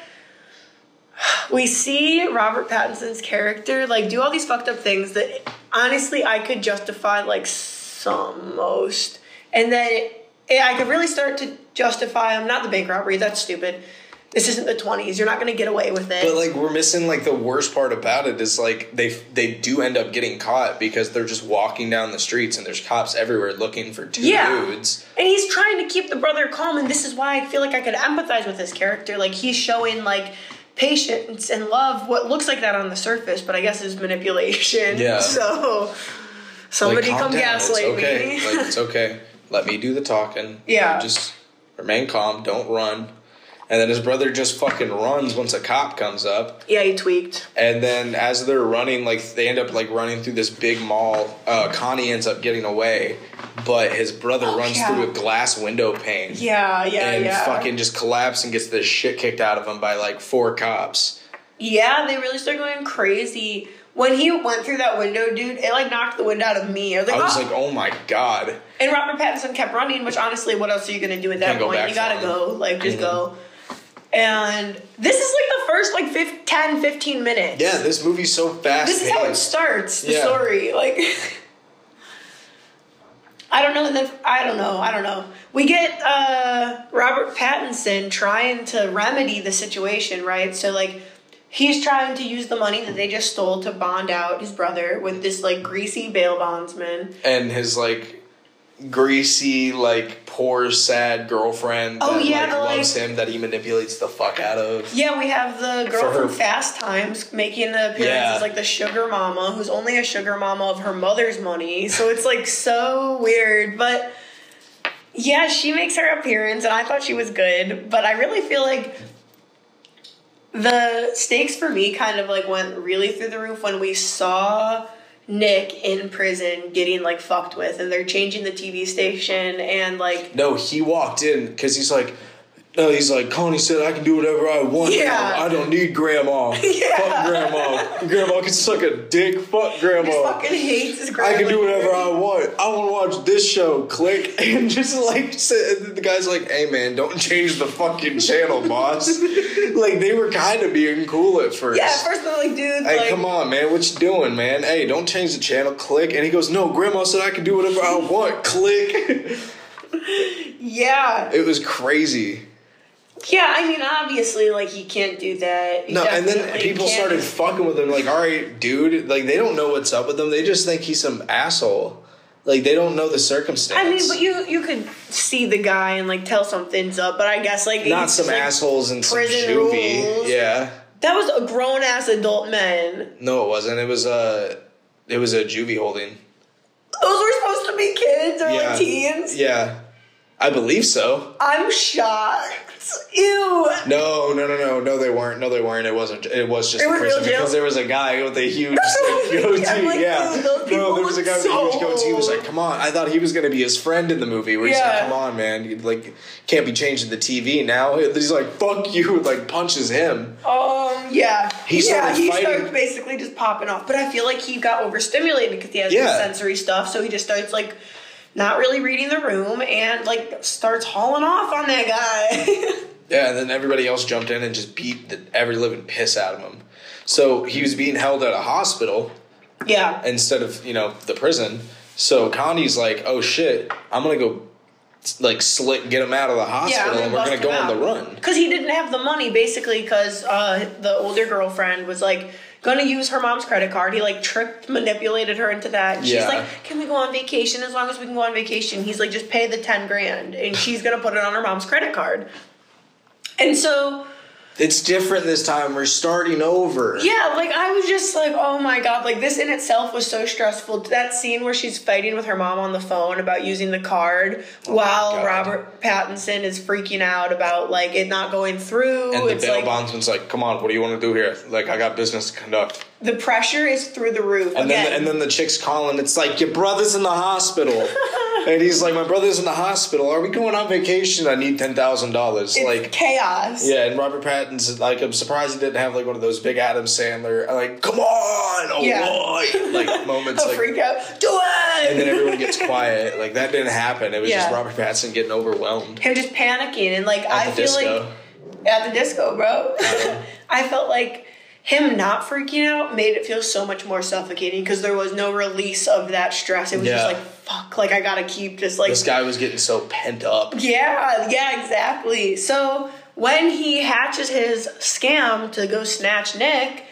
we see Robert Pattinson's character like do all these fucked up things that honestly I could justify like some most, and then it, it, I could really start to justify him. Not the bank robbery. That's stupid. This isn't the twenties. You're not gonna get away with it. But like we're missing like the worst part about it is like they they do end up getting caught because they're just walking down the streets and there's cops everywhere looking for two Yeah. dudes. And he's trying to keep the brother calm, and this is why I feel like I could empathize with this character. Like, he's showing, like, patience and love, what looks like that on the surface, but I guess is manipulation. Yeah. So, somebody Like, calm come down. gaslight It's okay. me. Like it's okay. Let me do the talking. Yeah. Just remain calm. Don't run. And then his brother just fucking runs once a cop comes up. Yeah, he tweaked. And then as they're running, like they end up like running through this big mall. Uh, Connie ends up getting away, but his brother Oh, runs yeah. through a glass window pane. Yeah, yeah, and yeah. fucking just collapses and gets the shit kicked out of him by like four cops. Yeah, they really started going crazy. When he went through that window, dude, it like knocked the wind out of me. I was like, I was oh. like, oh my god. And Robert Pattinson kept running, which honestly, what else are you going to do at that Can't go point? back You gotta for him. go. Like, just Mhm. go. And this is like the first like fifteen, ten, fifteen minutes. Yeah, this movie's so fast. This is how it starts, the Yeah. story. Like, I don't know. And then, I don't know. I don't know. We get uh, Robert Pattinson trying to remedy the situation, right? So, like, he's trying to use the money that they just stole to bond out his brother with this, like, greasy bail bondsman. And his like greasy, like poor, sad girlfriend Oh, that yeah, like the, like- loves him that he manipulates the fuck out of. Yeah, we have the girl For her- from Fast Times making an appearance Yeah. as like the sugar mama, who's only a sugar mama of her mother's money. So it's like so weird. But yeah, she makes her appearance, and I thought she was good. But I really feel like the stakes for me kind of like went really through the roof when we saw Nick in prison getting like fucked with, and they're changing the T V station, and like No, he walked in because he's like, No, he's like, Connie said I can do whatever I want. Yeah. Now. I don't need grandma. Yeah. Fuck grandma. Grandma can suck a dick. Fuck grandma. He fucking hates his grandma. I can do whatever I want. I want to watch this show. Click. And just like, the guy's like, hey man, don't change the fucking channel, boss. Like, they were kind of being cool at first. Yeah, at first they're like, dude, Hey, like, come on, man. What you doing, man? Hey, don't change the channel. Click. And he goes, no, grandma said I can do whatever I want. Click. yeah. It was crazy. Yeah, I mean, obviously, like, he can't do that. He No, and then definitely people can't. started fucking with him. Like, all right, dude. Like, they don't know what's up with him. They just think he's some asshole. Like, they don't know the circumstance. I mean, but you you could see the guy and, like, tell something's up, but I guess, like... Not it's some like assholes in some prison juvie. rules. Yeah. That was a grown-ass adult men. No, it wasn't. It was a, it was a juvie holding. Those were supposed to be kids or, Yeah. like, teens? Yeah. I believe so. I'm shocked. Ew. No, no, no, no, no. They weren't. No, they weren't. It wasn't. It was just It a was prison real jail? because there was a guy with a huge like, goatee. I'm like, yeah, dude, those people no, there was a look guy with a huge so goatee. He was like, "Come on!" I thought he was going to be his friend in the movie. Where he's Yeah. like, "Come on, man! You like can't be changing the T V now." He's like, "Fuck you!" Like punches him. Um, yeah. He yeah, started he fighting- starts basically just popping off. But I feel like he got overstimulated because he has Yeah. this sensory stuff, so he just starts, like, not really reading the room and, like, starts hauling off on that guy. Yeah, and then everybody else jumped in and just beat the every living piss out of him. So he was being held at a hospital yeah. instead of, you know, the prison. So Connie's like, oh shit, I'm gonna go like slick get him out of the hospital and we're gonna go on the run. Because he didn't have the money, basically, because uh, the older girlfriend was, like, gonna use her mom's credit card. He, like, tricked, manipulated her into that. And Yeah. she's like, can we go on vacation? As long as we can go on vacation. He's like, just pay the ten grand. And she's gonna put it on her mom's credit card. And so... It's different this time. We're starting over. Yeah, like, I was just like, oh my god, like, this in itself was so stressful. That scene where she's fighting with her mom on the phone about using the card Oh while God. Robert Pattinson is freaking out about, like, it not going through. And the it's bail like, bondsman's like, come on, what do you want to do here? Like, I got business to conduct. the pressure is through the roof. And Again, then and then the chick's calling. It's like, your brother's in the hospital. And he's like, my brother's in the hospital. Are we going on vacation? I need ten thousand dollars. it's Like, chaos. yeah, and Robert Pattinson, like, I'm surprised he didn't have, like, one of those big Adam Sandler, like, come on, oh, Yeah. boy, like, moments. A like, freak out. Do it! and then everyone gets quiet. Like, that didn't happen. It was Yeah. just Robert Pattinson getting overwhelmed. Him just panicking. And, like, I the feel disco. like... At the disco, bro. I felt like him not freaking out made it feel so much more suffocating because there was no release of that stress. It was Yeah. just like, fuck, like, I gotta keep just, like... This guy was getting so pent up. Yeah, yeah, exactly. So when he hatches his scam to go snatch Nick,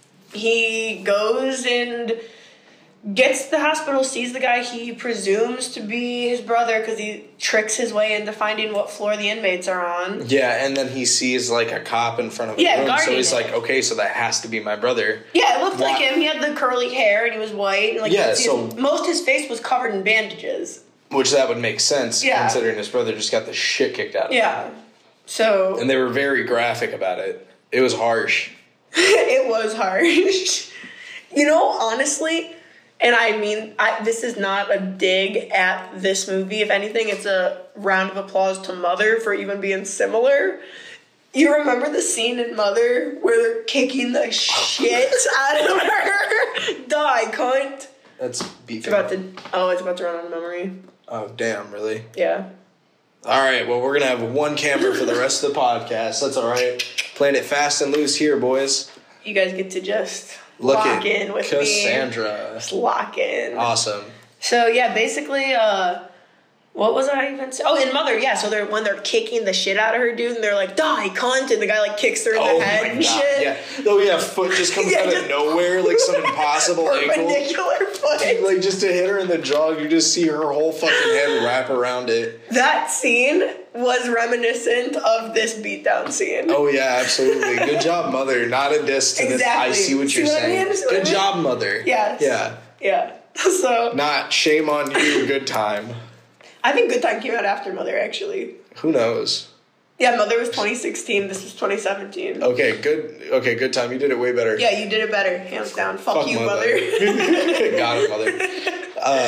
he goes and gets to the hospital, sees the guy he presumes to be his brother because he tricks his way into finding what floor the inmates are on. Yeah, and then he sees, like, a cop in front of the Yeah, room, so guarding he's it. like, okay, so that has to be my brother. Yeah, it looked like Why- him. He had the curly hair and he was white. And like Yeah, you could see so- his- most his face was covered in bandages. Which that would make sense, Yeah. considering his brother just got the shit kicked out of him. Yeah. So And they were very graphic about it. It was harsh. it was harsh. You know, honestly, and I mean, I, this is not a dig at this movie. If anything, it's a round of applause to Mother for even being similar. You remember the scene in Mother where they're kicking the shit out of her? Die, cunt. That's It's beefing. about to. Oh, it's about to run out of memory. Oh, damn, really? Yeah. All right, well, we're going to have one camera for the rest of the podcast. That's all right. Playing it fast and loose here, boys. You guys get to just Look lock at in with Cassandra. me. Just lock in. Awesome. So yeah, basically, uh, what was I even saying? Oh, in Mother, yeah. So they're when they're kicking the shit out of her, dude, and they're like, "Die, cunt!" and the guy like kicks her in Oh the head my and god! shit. Yeah. Oh yeah, foot just comes Yeah, out just- of nowhere like some impossible angle. Perpendicular foot. Like just to hit her in the jaw, you just see her whole fucking head wrap around it. That scene was reminiscent of this beatdown scene. Oh yeah, absolutely. Good job, Mother. Not a diss to this. I Exactly. see what See you're what I saying. mean? See what I Good mean? job, Mother. Yes. Yeah. Yeah. So Not shame on you. Good time. I think Good Time came out after Mother, actually. Who knows? Yeah, Mother was twenty sixteen. This was twenty seventeen. Okay, good. Okay, good time. You did it way better. Yeah, you did it better, hands down. Fuck, Fuck you, Mother. Mother. Got it, Mother. Uh,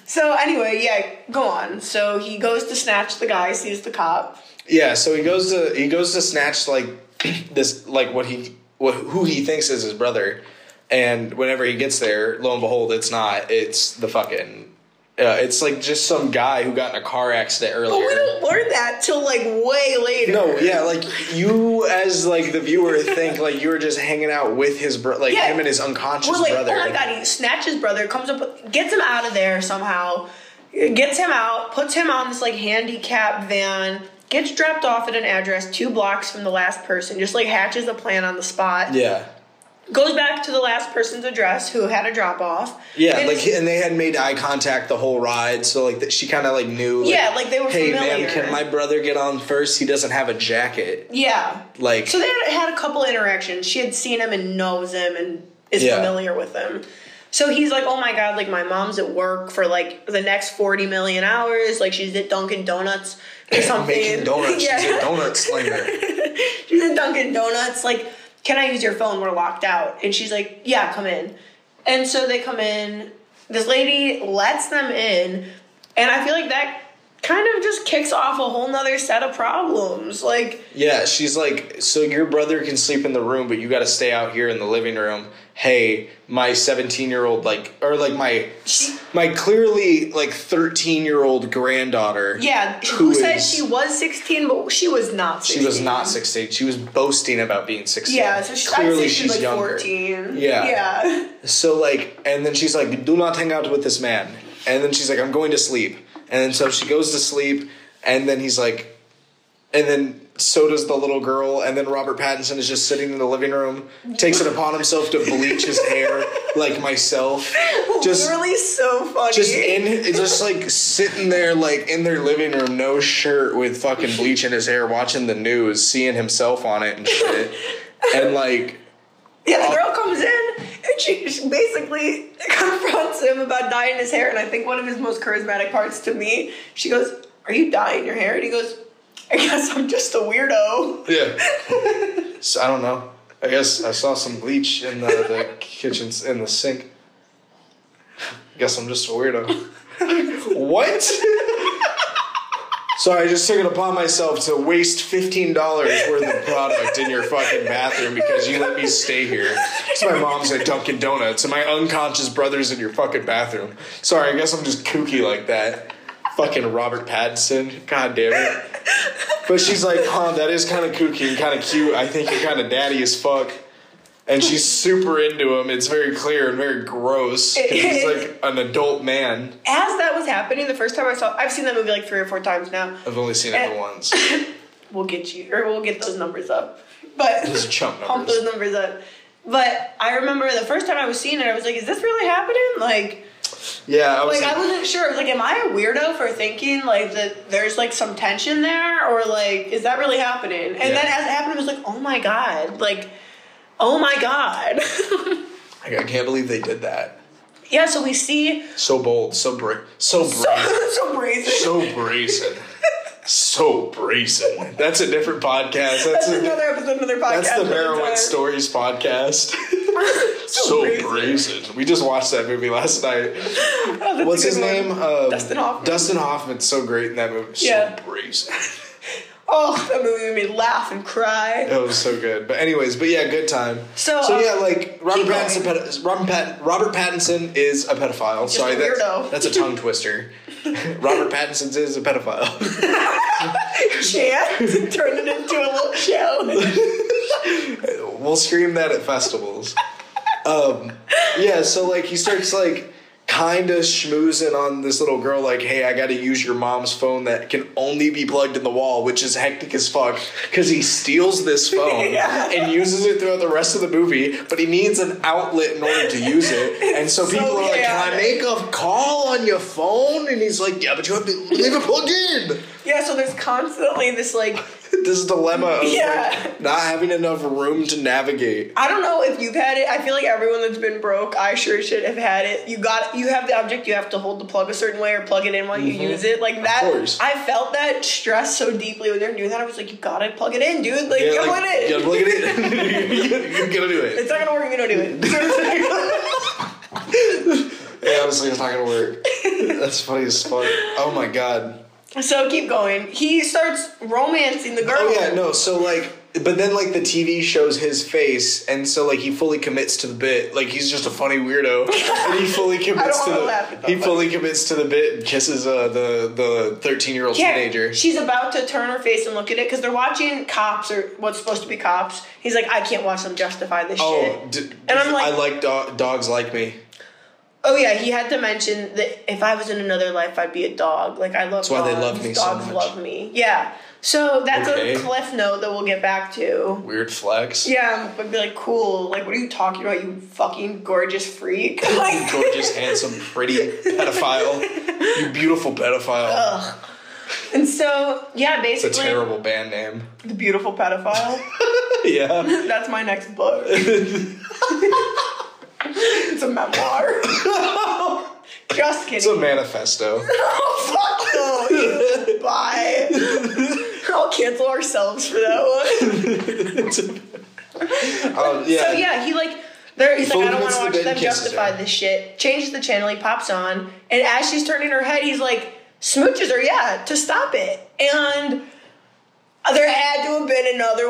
So anyway, yeah, go on. So he goes to snatch the guy, sees the cop. Yeah, so he goes to he goes to snatch like this like what he what who he thinks is his brother, and whenever he gets there, lo and behold, it's not. It's the fucking. Uh, it's like just some guy who got in a car accident earlier. But we don't learn that till like way later. No, yeah, like you as like the viewer think like you were just hanging out with his brother, like Yeah. him and his unconscious We're like, brother. oh my god, he snatches brother, comes up, gets him out of there somehow, gets him out, puts him on this like handicap van, gets dropped off at an address two blocks from the last person, just like hatches a plan on the spot. Yeah. Goes back to the last person's address who had a drop off. Yeah, and like and they had made eye contact the whole ride, so like that she kind of like knew. Like, yeah, like they were hey, familiar. man, can my brother get on first? He doesn't have a jacket. Yeah. Like So they had, had a couple interactions. She had seen him and knows him and is Yeah. familiar with him. So he's like, oh my god, like my mom's at work for like the next forty million hours. Like she's at Dunkin' Donuts or something. making donuts. Yeah. She's a donut slinger. She's at Dunkin' Donuts. Like, can I use your phone? We're locked out. And she's like, yeah, come in. And so they come in. This lady lets them in. And I feel like that kind of just kicks off a whole nother set of problems. Like, Yeah, she's like, so your brother can sleep in the room, but you got to stay out here in the living room. Hey, my seventeen-year-old, like, or like my, my clearly like thirteen-year-old granddaughter. yeah, Who who said is- she was sixteen, but she was not sixteen. She was not sixteen. She was boasting about being sixteen. Yeah, so she, clearly I'd say she's she's like younger. fourteen. Yeah. Yeah. So like, and then she's like, do not hang out with this man. And then she's like, I'm going to sleep. And then so she goes to sleep, and then he's like, and then so does the little girl, and then Robert Pattinson is just sitting in the living room, takes it upon himself to bleach his hair like myself. Just Literally so funny. just in just like sitting there like in their living room, no shirt, with fucking bleach in his hair, watching the news, seeing himself on it and shit. And like Yeah, the girl comes in and she, she basically confronts him about dyeing his hair. And I think one of his most charismatic parts to me, she goes, "Are you dyeing your hair?" And he goes, "I guess I'm just a weirdo." Yeah. So I don't know. I guess I saw some bleach in the, the kitchen in the sink. Guess I'm just a weirdo. What? So I just took it upon myself to waste fifteen dollars worth of product in your fucking bathroom because you let me stay here. So my mom's at Dunkin' Donuts and my unconscious brother's in your fucking bathroom. Sorry, I guess I'm just kooky like that. Fucking Robert Pattinson. God damn it. But she's like, huh, that is kind of kooky and kind of cute. I think you're kind of daddy as fuck. And she's super into him. It's very clear and very gross. 'Cause he's like an adult man. As that was happening, the first time I saw, I've seen that movie like three or four times now. I've only seen it once. We'll get you, or we'll get those numbers up. But Those chump pump numbers. those numbers up. But I remember the first time I was seeing it, I was like, "Is this really happening?" Like, Yeah, I was like like, I wasn't sure. I was like, "Am I a weirdo for thinking like that? There's like some tension there, or like, is that really happening?" And Yeah. then as it happened, I was like, "Oh my god!" Like, oh my god. I can't believe they did that. Yeah. So we see So bold, so bra- so so, brazen. so brazen. So brazen. So brazen. That's a different podcast. That's, That's a, another episode, another podcast. that's the another Merowitz time. Stories podcast. So So brazen. brazen. We just watched that movie last night. Oh, that's a What's good his one. name? Um, Dustin Hoffman. Dustin Hoffman's so great in that movie. So Yeah. brazen. Oh, that movie made me laugh and cry. It was so good. But anyways, but yeah, good time. So, so um, yeah, like Robert keep Pattinson, going. ped- Robert, Pat- Robert Pattinson is a pedophile. Just Sorry, a that's, weirdo. that's a tongue twister. Robert Pattinson is a pedophile. Chant turned it into a little show. We'll scream that at festivals. Um, yeah, so like he starts like kind of schmoozing on this little girl, like, hey, I got to use your mom's phone that can only be plugged in the wall, which is hectic as fuck because he steals this phone Yeah. and uses it throughout the rest of the movie, but he needs an outlet in order to use it. And so, so people are like, can I chaotic. make a call on your phone? And he's like, yeah, but you have to leave it plugged in. Yeah, so there's constantly this like, This dilemma of Yeah. like, not having enough room to navigate. I don't know if you've had it. I feel like everyone that's been broke, I sure should have had it. You got, you have the object, you have to hold the plug a certain way or plug it in while you use it. Like that, course. I felt that stress so deeply when they're doing that. I was like, you gotta plug it in, dude. Like, Yeah, you like, gotta you gotta plug it in. plug it in. You're gonna do it. It's not gonna work if you don't do it. Yeah, honestly, it's not gonna work. That's funny as fuck. Oh my god. So keep going. He starts romancing the girl. Oh yeah, no, so like, but then like the T V shows his face, and so like he fully commits to the bit. Like he's just a funny weirdo, and he fully commits I to don't the. laugh at that he part. fully commits to the bit and kisses uh, the the thirteen year old Yeah, teenager. she's about to turn her face and look at it because they're watching Cops or what's supposed to be Cops. He's like, I can't watch them justify this Oh, shit. d- And I'm like- I like do- dogs like me. Oh yeah, he had to mention that if I was in another life, I'd be a dog. Like I love That's why dogs. they love me so Dogs much. love me. Yeah. So that's Okay. a cliff note that we'll get back to. Weird flex. Yeah, but be like, cool. Like, what are you talking about, you fucking gorgeous freak? Like, Gorgeous, handsome, pretty pedophile. You beautiful pedophile. ugh. And so, yeah, It's a basically, terrible band name. The Beautiful Pedophile. Yeah. That's my next book. It's a memoir. Just kidding. It's a manifesto. Oh, fuck no. You- Bye. I'll cancel ourselves for that one. Um, yeah. So yeah, he like there. He's like, fully I don't want commits to to watch the bed them and kisses justify her. this shit. Changes the channel. He pops on, and as she's turning her head, he's like smooches her. Yeah, to stop it. And there had to have been another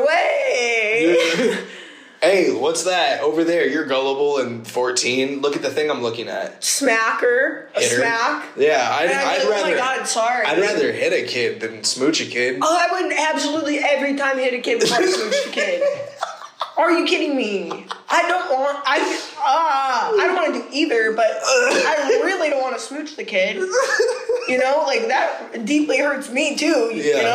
way. Hey, what's that over there? You're gullible and fourteen. Look at the thing I'm looking at. Smack her. A Hit her. smack. Yeah, I'd, And I'm I'd like, rather. oh my god, sorry. I'd rather hit a kid than smooch a kid. Oh, I would absolutely every time hit a kid before I smooch the kid. Are you kidding me? I don't want. I uh, I don't want to do either, but I really don't want to smooch the kid. You know, like that deeply hurts me too. You Yeah.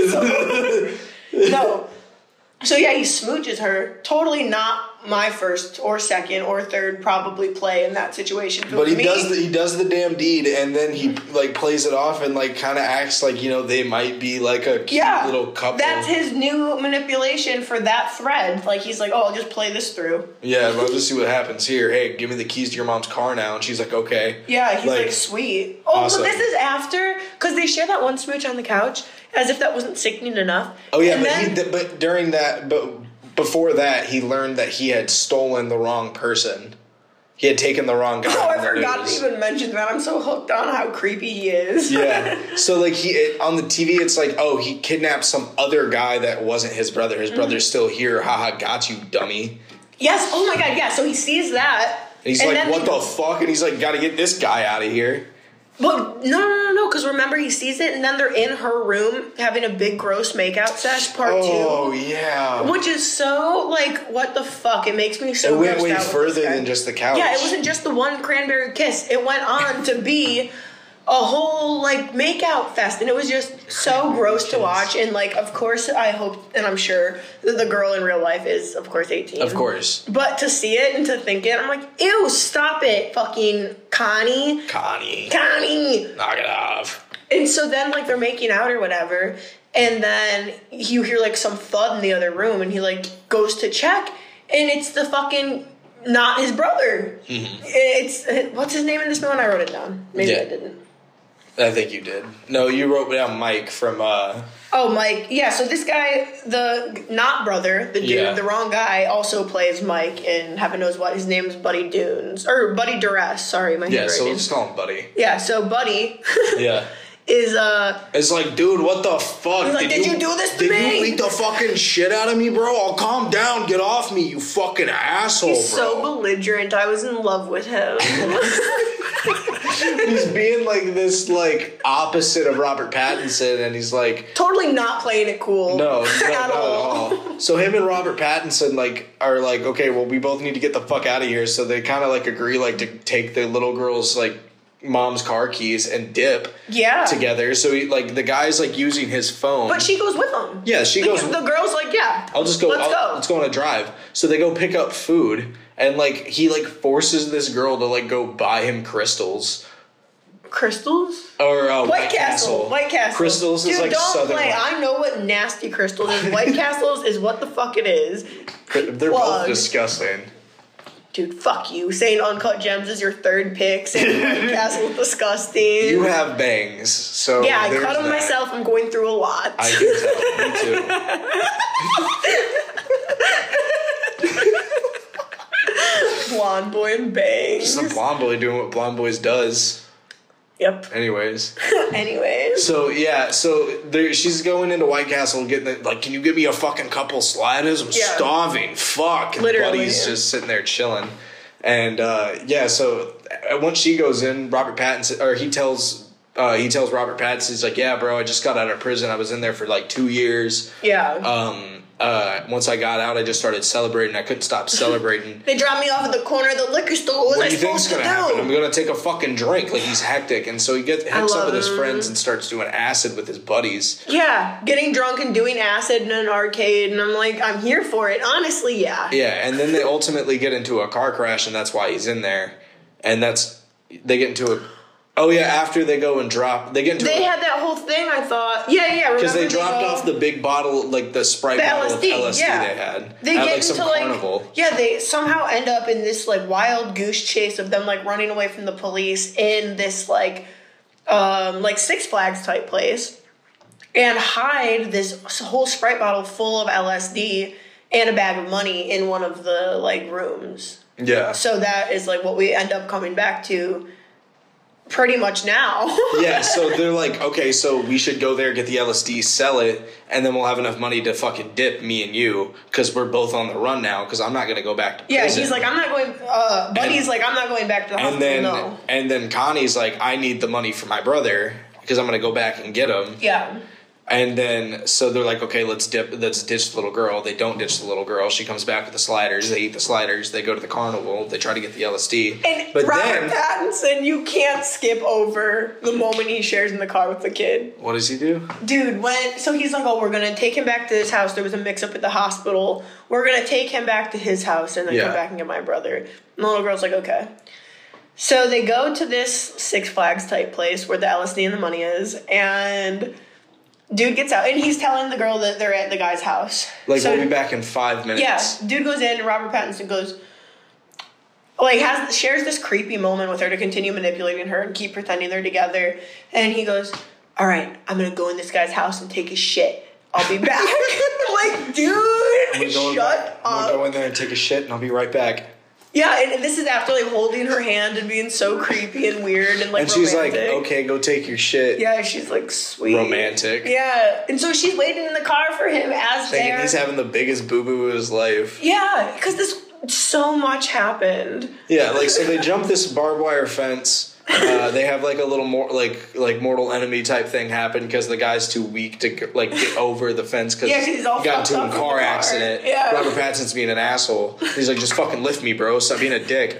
know. So, no. So yeah, he smooches her. Totally not my first or second or third probably play in that situation. But he me, does the, he does the damn deed, and then he like plays it off and like kind of acts like, you know, they might be like a cute yeah, little couple. That's his new manipulation for that thread. Like he's like, oh, I'll just play this through. Yeah, let's just see what happens here. Hey, give me the keys to your mom's car now, and she's like, okay. Yeah, he's like, Like, sweet. Oh, awesome. but this is after because they share that one smooch on the couch, as if that wasn't sickening enough. Oh yeah, And but then- he th- but during that, but before that, he learned that he had stolen the wrong person. He had taken the wrong guy. Oh, I on the forgot news. to even mention that. I'm so hooked on how creepy he is. Yeah. So like he it, on the T V, it's like, oh, he kidnapped some other guy that wasn't his brother. His Mm-hmm. brother's still here. Haha, got you, dummy. Yes. Oh my god. Yeah. So he sees that. And he's and like, then what they- the fuck? And he's like, gotta get this guy out of here. But no, no, no, no. Because remember, he sees it, and then they're in her room having a big gross makeout sesh part Oh two. yeah. Which is so like, what the fuck? It makes me so. It went grossed way out with further this guy. than just the couch. Yeah, it wasn't just the one cranberry kiss. It went on to be a whole like makeout fest, and it was just so gross to watch. And like, of course, I hope and I'm sure that the girl in real life is, of course, eighteen. Of course. But to see it and to think it, I'm like, ew, stop it, fucking Connie, Connie. Connie. Knock it off. And so then like they're making out or whatever, and then you hear like some thud in the other room, and he like goes to check, and it's the fucking. Not his brother. Mm-hmm. It's what's his name in this one? I wrote it down. Maybe Yeah. I didn't. I think you did. No, you wrote down Mike from uh Oh, Mike. Yeah, so this guy, the not brother, the dude, Yeah. the wrong guy, also plays Mike in heaven knows what. His name is Buddy Dunes. Or Buddy Duress. Sorry, my Yeah, so handwriting. let's call him Buddy. Yeah, so Buddy Yeah. is, uh, It's like, dude, what the fuck? He's like, "Did you do this to did me?" you beat the fucking shit out of me, bro? I'll calm down. Get off me, you fucking asshole, he's bro. so belligerent. I was in love with him. He's being like this, like, opposite of Robert Pattinson, and he's like, Totally not playing it cool. no, no, at not at all. all. So him and Robert Pattinson, like, are like, okay, well, we both need to get the fuck out of here. So they kind of, like, agree, like, to take the little girl's, like, mom's car keys and dip Yeah. together. So, he, like, the guy's, like, using his phone. But she goes with him. Yeah, she the, goes- The girl's like, yeah. I'll just go. Let's I'll- go. Let's go on a drive. So they go pick up food, and like he like forces this girl to like go buy him crystals Crystals? or uh, White Castle. White Castle. Crystals Dude, is like don't southern. play. White- I know what nasty crystals is. White Castles is what the fuck it is. They're Plug. both disgusting. Dude, fuck you. Saying Uncut Gems is your third pick. Saying White Castle's disgusting. You have bangs, so yeah, I there's cut them that. myself. I'm going through a lot. I can tell. Me too. Blonde boy and bangs. Just a blonde boy doing what blonde boys does. Yep. Anyways. Anyways. So, yeah, so there, she's going into White Castle getting the, like, can you give me a fucking couple sliders? I'm Yeah. starving. Fuck. And Literally. Buddy's just sitting there chilling. And, uh, yeah, so uh, once she goes in, Robert Pattinson, or he tells, uh, he tells Robert Pattinson, he's like, yeah, bro, I just got out of prison. I was in there for like two years. Yeah. Um, uh, once I got out, I just started celebrating. I couldn't stop celebrating. They dropped me off at the corner of the liquor store. What was What I do you think's supposed to gonna happen? I'm do? gonna take a fucking drink. Like, he's hectic, and so he gets hooks up love with his him. friends and starts doing acid with his buddies. Yeah, getting drunk and doing acid in an arcade, and I'm like, I'm here for it. Honestly, yeah. Yeah, and then they ultimately get into a car crash, and that's why he's in there. And that's they get into a. Oh yeah, after they go and drop, they get into. They a, had that whole thing. I thought, yeah, yeah. because they remember dropped go- off the big bottle, like the Sprite The bottle L S D, of L S D yeah. they had They at get like some into carnival. like yeah, they somehow end up in this like wild goose chase of them like running away from the police in this like um like Six Flags type place, and hide this whole Sprite bottle full of L S D and a bag of money in one of the like rooms. Yeah. So that is like what we end up coming back to pretty much now. Yeah, so they're like, okay, so we should go there, get the L S D, sell it, and then we'll have enough money to fucking dip, me and you, because we're both on the run now, because I'm not going to go back to Yeah, prison. he's like, I'm not going, uh, Buddy's And- like, I'm not going back to the and hospital, then, no. and then Connie's like, I need the money for my brother, because I'm going to go back and get him. Yeah. And then, so they're like, okay, let's dip, let's ditch the little girl. They don't ditch the little girl. She comes back with the sliders. They eat the sliders. They go to the carnival. They try to get the L S D. And but Robert then, Pattinson, you can't skip over the moment he shares in the car with the kid. what does he do? Dude, when, so he's like, oh, we're going to take him back to his house. There was a mix-up at the hospital. We're going to take him back to his house and then Yeah. come back and get my brother. And the little girl's like, okay. So they go to this Six Flags type place where the L S D and the money is, and dude gets out, and he's telling the girl that they're at the guy's house. Like, So- we'll be back in five minutes. Yeah, dude goes in, and Robert Pattinson goes, like, has shares this creepy moment with her to continue manipulating her and keep pretending they're together. And he goes, all right, I'm going to go in this guy's house and take a shit. I'll be back. I'm like, dude, I'm gonna go in- shut I'm gonna up. go in there and take a shit, and I'll be right back. Yeah, and, and this is after, like, holding her hand and being so creepy and weird and, like, And she's like, romantic. okay, go take your shit. Yeah, she's, like, sweet. Romantic. Yeah, and so she's waiting in the car for him as Thinking they're... he's having the biggest boo-boo of his life. Yeah, because this... So much happened. Yeah, like, so they jump this barbed wire fence. Uh, they have like a little more like like mortal enemy type thing happen because the guy's too weak to like get over the fence because Yeah, 'cause he's all he got fucked into a up in car the car. accident. Yeah. Robert Pattinson's being an asshole. He's like, just fucking lift me, bro. Stop being a dick.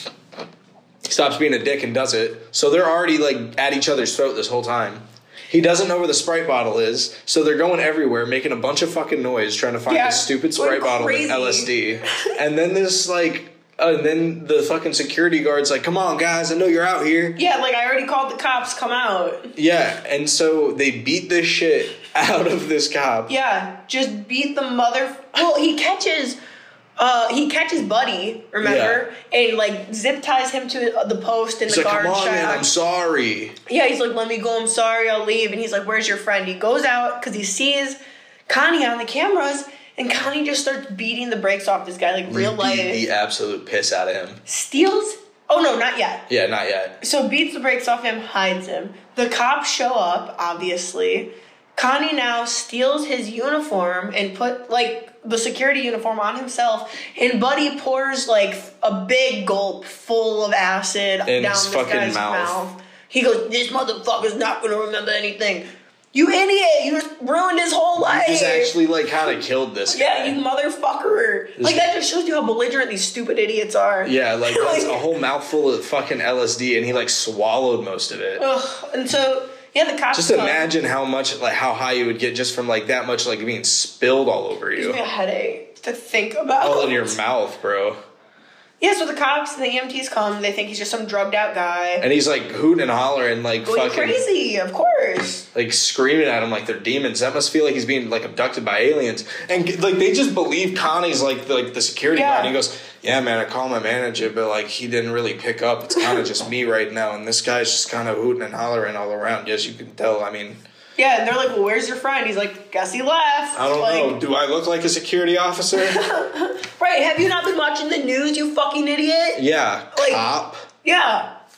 He stops being a dick and does it. So they're already like at each other's throat this whole time. He doesn't know where the Sprite bottle is, so they're going everywhere, making a bunch of fucking noise, trying to find Yeah, this stupid going Sprite bottle with crazy. L S D. And then this like, uh, and then the fucking security guard's like, "Come on, guys, I know you're out here." Yeah, like I already called the cops, come out. Yeah, and so they beat the shit out of this cop. Yeah, just beat the mother. Well, he catches, uh, he catches Buddy, remember? And like zip ties him to the post in He's the like, guard "Come on, shack. man, I'm sorry." Yeah, he's like, let me go, I'm sorry, I'll leave. And he's like, where's your friend? He goes out because he sees Connie on the cameras, and Connie just starts beating the brakes off this guy, like real Beat life. the absolute piss out of him. Steals? Oh no, not yet. Yeah, not yet. So beats the brakes off him, hides him. The cops show up, obviously. Connie now steals his uniform and put like the security uniform on himself, and Buddy pours like a big gulp full of acid In down his this fucking guy's mouth. mouth. He goes, "This motherfucker's not gonna remember anything. You idiot! You just ruined his whole life." He just actually like kind of killed this guy. yeah, you motherfucker. Like that just shows you how belligerent these stupid idiots are. Yeah, like that's Like- a whole mouthful of fucking L S D, and he like swallowed most of it. Ugh. And so yeah, the cops Just come. imagine how much, like, how high you would get just from like that much, like being spilled all over Gives you, me a headache to think about. all in your mouth, bro. Yeah, so the cops and the E M Ts come. They think he's just some drugged out guy. And he's like hooting and hollering, like Going fucking, crazy, of course. like screaming at him like they're demons. That must feel like he's being like abducted by aliens. And like they just believe Connie's like the, like the security Yeah. guard. And he goes, "Yeah, man, I called my manager, but like he didn't really pick up. It's kind of just me right now, and this guy's just kind of hooting and hollering all around. Yes, you can tell. I mean." Yeah, and they're like, well, where's your friend? He's like, guess he left. I don't like, know. Do I look like a security officer? Right, have you not been watching the news, you fucking idiot? Yeah. Like- Cop. Yeah.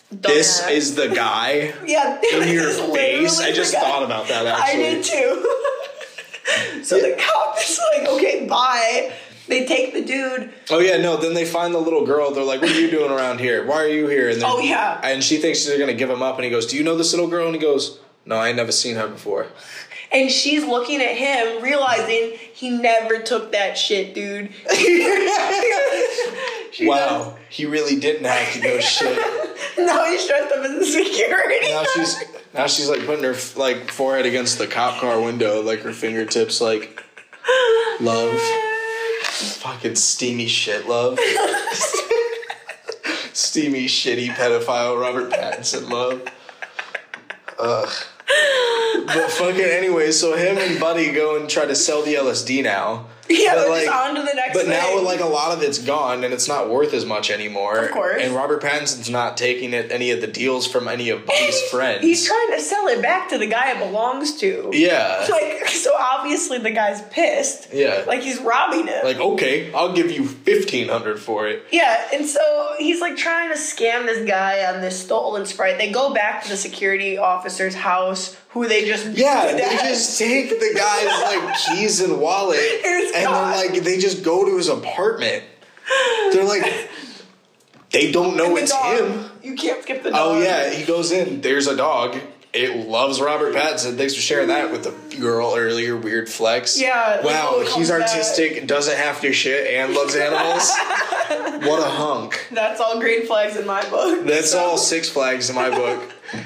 This Dumbass. is the guy yeah, in your this is face. literally I just the guy. thought about that, I actually. did too. So the cop is like, okay, bye. They take the dude. Oh, yeah, no, then they find the little girl. They're like, what are you doing around here? Why are you here? And they're- Oh, yeah. And she thinks they're going to give him up, and he goes, do you know this little girl? And he goes, no, I ain't never seen her before. And she's looking at him, realizing he never took that shit, dude. She Wow, goes, he really didn't have to go shit. now he's dressed up as a security Now guard. she's now she's like putting her like forehead against the cop car window, like her fingertips, like love, fucking steamy shit, love, steamy shitty pedophile Robert Pattinson, love. Ugh. But fucking anyway, so him and Buddy go and try to sell the L S D now. Yeah, But, we're like- just on to the next But thing. now, like, a lot of it's gone, and it's not worth as much anymore. Of course. And Robert Pattinson's not taking it, any of the deals from any of Buddy's friends. He's trying to sell it back to the guy it belongs to. Yeah. Like, so obviously the guy's pissed. Yeah. Like, he's robbing him. Like, okay, I'll give you fifteen hundred for it. Yeah, and so he's like trying to scam this guy on this stolen Sprite. They go back to the security officer's house, who they just Yeah, they just take the guy's, like, keys and wallet, His and car. they're like, they just go to his apartment. They're like, they don't know The it's dog. him. You can't skip the dog. Oh, yeah, he goes in, there's a dog. It loves Robert Pattinson. Thanks for sharing that with the girl earlier. Weird flex. Yeah, like, Wow, oh, it he's comes back. artistic, doesn't have to shit, and loves animals. What a hunk. That's all green flags in my book. That's So- all Six Flags in my book.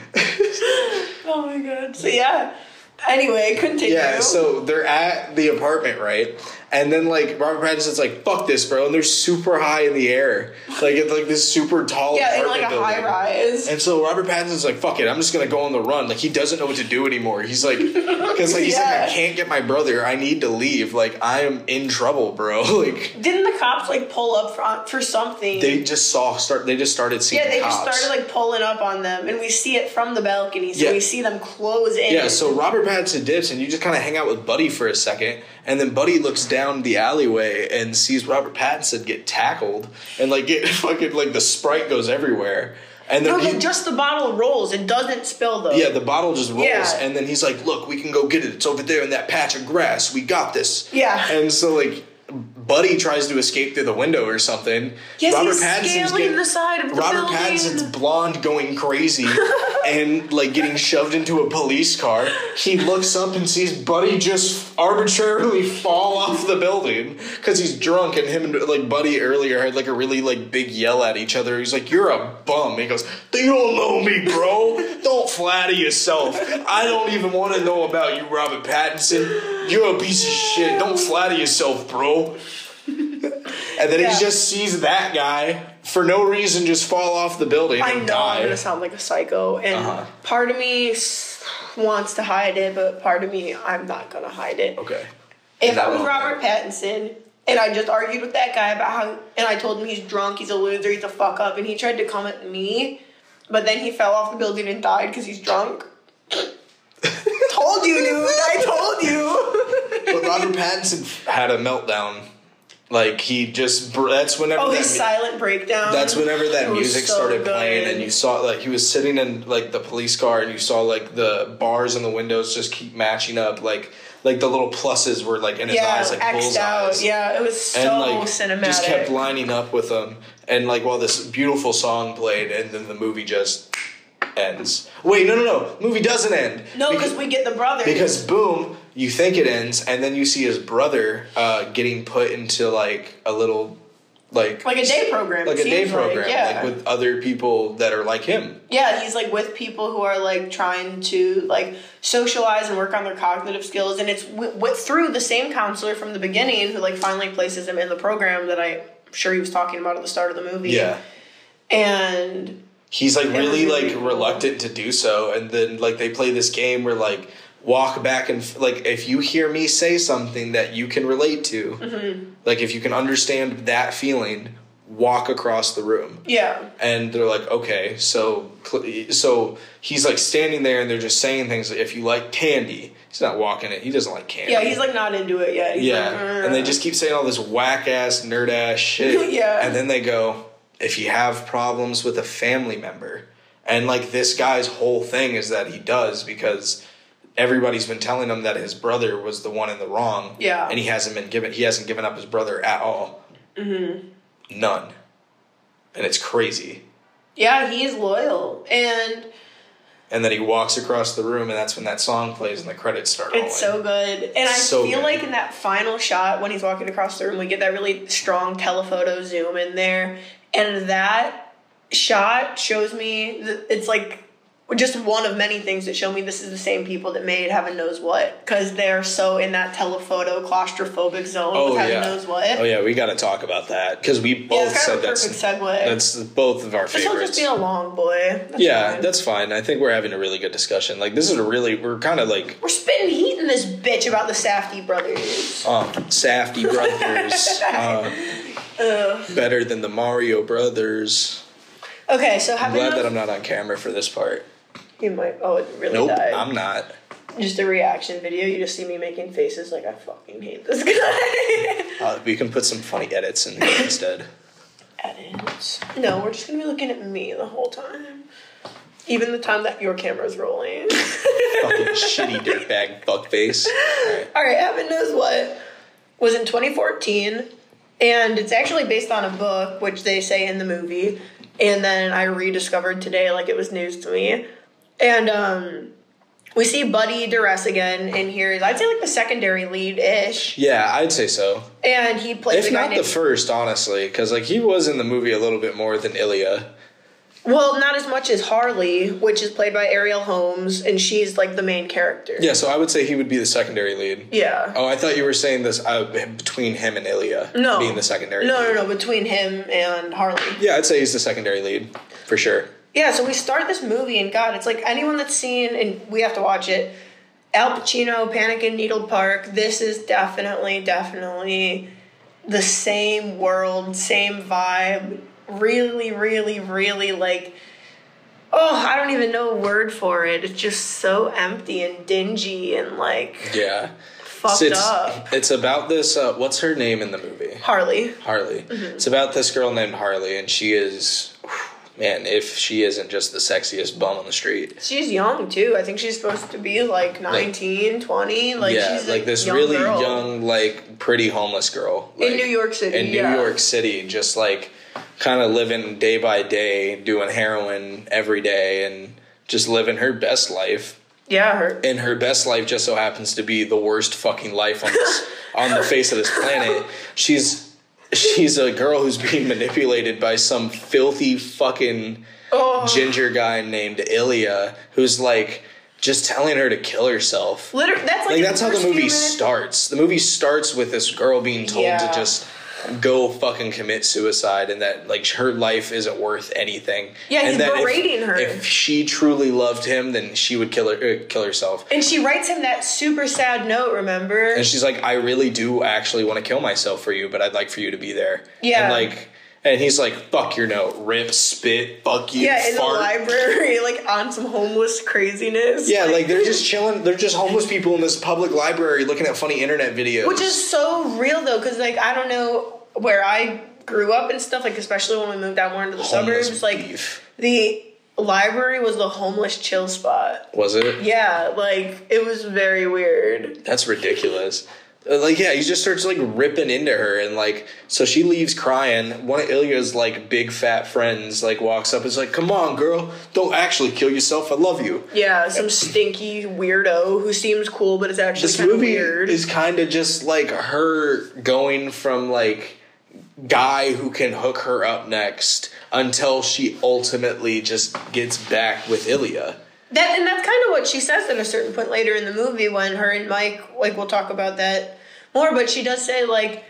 Oh my god. So yeah. Anyway, continue. Yeah, so they're at the apartment, right? And then, like, Robert Pattinson's like, fuck this, bro. And they're super high in the air. Like, it's like this super tall yeah, in apartment like a building. high rise. And so Robert Pattinson's like, fuck it, I'm just gonna go on the run. Like, he doesn't know what to do anymore. He's like, because like, he's Yeah. like, I can't get my brother. I need to leave. Like, I am in trouble, bro. Like, Didn't the cops like pull up front for something? they just saw, start. they just started seeing yeah, they cops. just started like pulling up on them, and we see it from the balcony. So Yeah. we see them close in. Yeah, so Robert Pattinson dips, and you just kind of hang out with Buddy for a second, and then Buddy looks down the alleyway and sees Robert Pattinson get tackled, and like get fucking like the Sprite goes everywhere, and then No, he, but just the bottle rolls. It doesn't spill though. yeah, the bottle just rolls, Yeah. and then he's like, "Look, we can go get it. It's over there in that patch of grass. We got this." Yeah. and so like. Buddy tries to escape through the window or something. Yes, Robert he's Pattinson's scaling getting- the side of the Robert building. Pattinson's blonde going crazy and like getting shoved into a police car. He looks up and sees Buddy just arbitrarily fall off the building because he's drunk, and him and like Buddy earlier had like a really like big yell at each other. He's like, "You're a bum." He goes, "You don't know me, bro. Don't flatter yourself. I don't even want to know about you, Robert Pattinson. You're a piece of shit. Don't flatter yourself, bro." And then Yeah. he just sees that guy for no reason just fall off the building I and know I'm die. gonna sound like a psycho, and Uh-huh. part of me s- wants to hide it, but part of me I'm not gonna hide it. Okay. If That I was won't Robert Pattinson and I just argued with that guy about how, and I told him he's drunk, he's a loser, he's a fuck up, and he tried to come at me, but then he fell off the building and died because he's drunk. Told you, dude. I told you. But Robert Pattinson had a meltdown. Like he just that's whenever Oh, that, his silent breakdown. that's whenever that It was music so started good. playing, and you saw like he was sitting in like the police car, and you saw like the bars and the windows just keep matching up, like like the little pluses were like in his yeah, eyes, like X'd bullseyes. out. Yeah, it was so And like cinematic. just kept lining up with them, and like while this beautiful song played, and then the movie just ends. Wait, no, no, no, movie doesn't end. No, Because- because we get the brother. Because boom, you think it ends, and then you see his brother uh, getting put into like a little, like like a day program. like it a day seems like, program, yeah. like with other people that are like him. Yeah, he's like with people who are like trying to like socialize and work on their cognitive skills, and it's w- w- through the same counselor from the beginning who like finally places him in the program that I'm sure he was talking about at the start of the movie. Yeah, and he's like really really like cool. reluctant to do so, and then like they play this game where like walk back and f- like if you hear me say something that you can relate to, Mm-hmm. like if you can understand that feeling, walk across the room. yeah, And they're like, okay, so cl- so he's like standing there, and they're just saying things like, if you like candy, he's not walking it. He doesn't like candy. yeah, he's like not into it yet. He's yeah, like, and they just keep saying all this whack ass, nerd ass shit. Yeah. And then they go, if you have problems with a family member, And, like, this guy's whole thing is that he does because everybody's been telling him that his brother was the one in the wrong. Yeah. And he hasn't been given, he hasn't given up his brother at all. Mm-hmm. None. And it's crazy. Yeah, he is loyal. And... And then he walks across the room, and that's when that song plays and the credits start rolling. It's so good. And I so feel good. like in that final shot, when he's walking across the room, we get that really strong telephoto zoom in there. And that shot shows me that it's like just one of many things that show me this is the same people that made Heaven Knows What. Because they're so in that telephoto claustrophobic zone oh, with Heaven yeah. Knows What. Oh, yeah, we got to talk about that. Because we both yeah, it's kind said of a that's, perfect segue. that's both of our This will favorites. just be a long boy. That's yeah, fine. that's fine. I think we're having a really good discussion. Like, this is a really, we're kind of like... We're spitting heat in this bitch about the Safdie brothers. Um, Safdie brothers. uh, better than the Mario brothers. Okay, so I'm Heaven glad Knows... that I'm not on camera for this part. You might... Oh, it really Nope, died. I'm not. Just a reaction video. You just see me making faces like I fucking hate this guy. Uh, we can put some funny edits in here instead. Edits. No, we're just gonna be looking at me the whole time. Even the time that your camera's rolling. Fucking shitty dirtbag fuckface. Alright. Alright, Heaven Knows What was in twenty fourteen, and it's actually based on a book, which they say in the movie, and then I rediscovered today like it was news to me. And um we see Buddy Duress again in here. I'd say like the secondary lead-ish. Yeah, I'd say so. And he plays If a guy not named... the first, honestly, because like he was in the movie a little bit more than Ilya. Well, not as much as Harley, which is played by Ariel Holmes, and she's like the main character. Yeah, so I would say he would be the secondary lead. Yeah. Oh, I thought you were saying this uh, between him and Ilya No. being the secondary No, lead. no, no, between him and Harley. Yeah, I'd say he's the secondary lead, for sure. Yeah, so we start this movie, and God, it's like anyone that's seen, and we have to watch it, Al Pacino, Panic in Needle Park, this is definitely, definitely the same world, same vibe. Really, really, really, like, oh, I don't even know a word for it. It's just so empty and dingy and, like, Yeah. fucked So it's, up. It's about this, uh, what's her name in the movie? Harley. Harley. Mm-hmm. It's about this girl named Harley, and she is, man, if she isn't just the sexiest bum on the street. She's young, too. I think she's supposed to be, like, nineteen, like, twenty. Like, yeah, she's like a this young really girl. young, like, pretty homeless girl. Like, In New York City, In New yeah. York City, just, like, kind of living day by day, doing heroin every day, and just living her best life. Yeah, her. And her best life just so happens to be the worst fucking life on this on the face of this planet. She's she's a girl who's being manipulated by some filthy fucking Oh. ginger guy named Ilya, who's like just telling her to kill herself. Literally, that's like, Like that's how the first few movie minutes- starts. The movie starts with this girl being told Yeah. to just go fucking commit suicide, and that like her life isn't worth anything. Yeah, and he's that berating if, her. If she truly loved him, then she would kill her, uh, kill herself. And she writes him that super sad note, remember? And she's like, I really do actually want to kill myself for you, but I'd like for you to be there. Yeah. And like, and he's like, fuck your note, rip, spit, fuck you, Yeah, in fart. the library, like on some homeless craziness. Yeah, like they're just chilling. They're just homeless people in this public library looking at funny internet videos. Which is so real though, because like I don't know where I grew up and stuff, like especially when we moved out more into the Homeless suburbs, like beef. the library was the homeless chill spot. Was it? Yeah, like it was very weird. That's ridiculous. Uh, Like, yeah, he just starts, like, ripping into her, and, like, so she leaves crying. One of Ilya's, like, big fat friends, like, walks up and is like, come on, girl, don't actually kill yourself, I love you. Yeah, some stinky weirdo who seems cool, but is actually This kind of movie weird. is kind of just, like, her going from, like, guy who can hook her up next until she ultimately just gets back with Ilya. That and that's kind of what she says at a certain point later in the movie when her and Mike, like, we'll talk about that more, but she does say, like,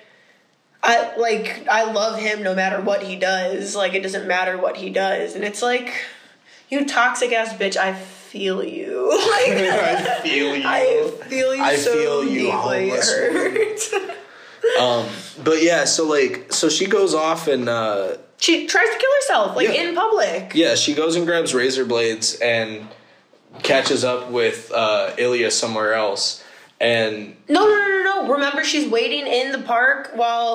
I like I love him no matter what he does. Like, it doesn't matter what he does. And it's like, you toxic ass bitch, I feel you. Like, I feel you. I feel you I so feel you, deeply. homeless It hurts. Um, but yeah, so, like, so she goes off and, uh, She tries to kill herself, like, Yeah. in public. yeah, she goes and grabs razor blades and catches up with uh, Ilya somewhere else. And No, no, no, no, no. Remember, she's waiting in the park while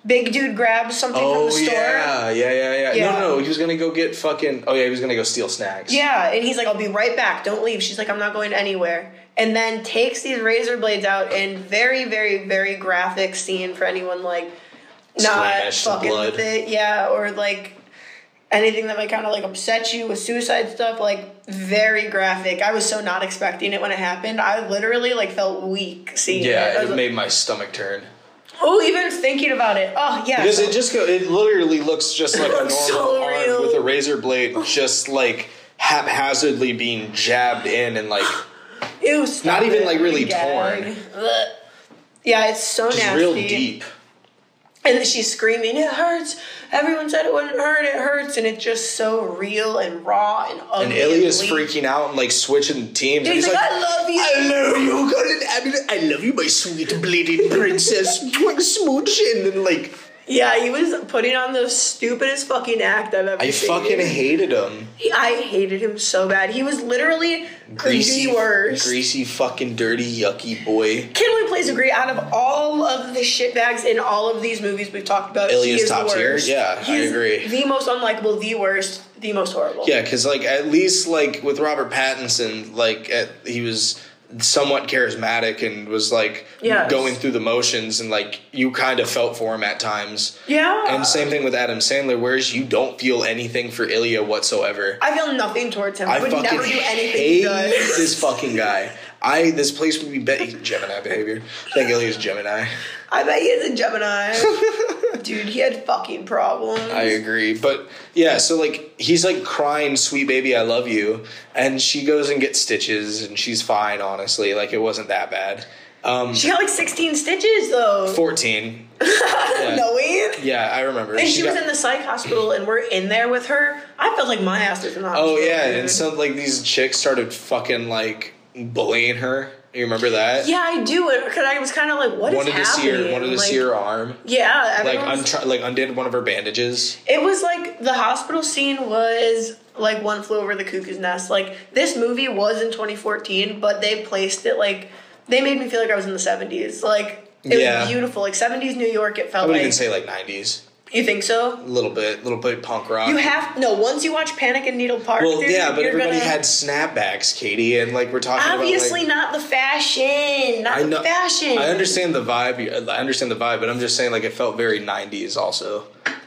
big dude grabs something from Oh the store. yeah, yeah, yeah, yeah. Yeah. No, no, no. He was gonna go get fucking. Oh yeah, he was gonna go steal snacks. Yeah, and he's like, I'll be right back. Don't leave. She's like, I'm not going anywhere. And then takes these razor blades out in very, very, very graphic scene for anyone like not Squamish to fucking blood. with it. Yeah, or like anything that might kind of like upset you with suicide stuff. Like very graphic. I was so not expecting it when it happened. I literally like felt weak seeing it. I Yeah, was it like, made my stomach turn. oh, even thinking about it. Oh yeah. Because so- it just go, it literally looks just like a normal So arm real. with a razor blade, just like haphazardly being jabbed in and like Ew, stop not even, it. like, really Gag. torn. Ugh. Yeah, it's so just nasty. real deep. And then she's screaming, it hurts. Everyone said it wouldn't hurt, it hurts. And it's just so real and raw and ugly. And Ilya's bleak. freaking out and like switching teams. And he's, and like, I love you. I love you, Colin. I, mean, I love you, my sweet bleeding princess. What smooching and like. Yeah, he was putting on the stupidest fucking act I've ever I seen. fucking hated him. He, I hated him so bad. He was literally Greasy, the worst. greasy, fucking dirty, yucky boy. Can we please agree? Out of all of the shitbags in all of these movies we've talked about, Ilya's he is top the tier? worst. Yeah, I He's agree. The most unlikable, the worst, the most horrible. Yeah, because like at least like with Robert Pattinson, like at, he was somewhat charismatic and was like Yes. going through the motions and like you kind of felt for him at times. Yeah. And same thing with Adam Sandler, whereas you don't feel anything for Ilya whatsoever. I feel nothing towards him. I I would fucking never do anything he hate does. this fucking guy. I this place would be better. Gemini behavior. I think Ilya's Gemini. I bet he is a Gemini. Dude, he had fucking problems. I agree. But yeah, so like he's like crying, sweet baby, I love you. And she goes and gets stitches and she's fine, honestly. Like it wasn't that bad. Um She got like sixteen stitches though. fourteen. Yeah. Knowing? Yeah, I remember. And she, was got- in the psych hospital and we're in there with her. I felt like my ass was in the hospital. Oh yeah, dude. and so like these chicks started fucking like bullying her. You remember that? Yeah, I do it because I was kind of like, what is Wanted to see happening? her wanted to like, see her arm. Yeah, Like everyone's- untr- like undid one of her bandages. It was like the hospital scene was like One Flew Over the Cuckoo's Nest. Like this movie was in twenty fourteen, but they placed it like they made me feel like I was in the seventies. Like it Yeah. was beautiful, like seventies New York. It I felt would like. even say like nineties. You think so? A little bit, little bit punk rock. You have no. Once you watch Panic in Needle Park, Well, dude, yeah, but you're everybody gonna, had snapbacks, Katie, and like we're talking obviously about. not the fashion, not I the know. fashion. I understand the vibe. I understand the vibe, but I'm just saying, like, it felt very nineties also.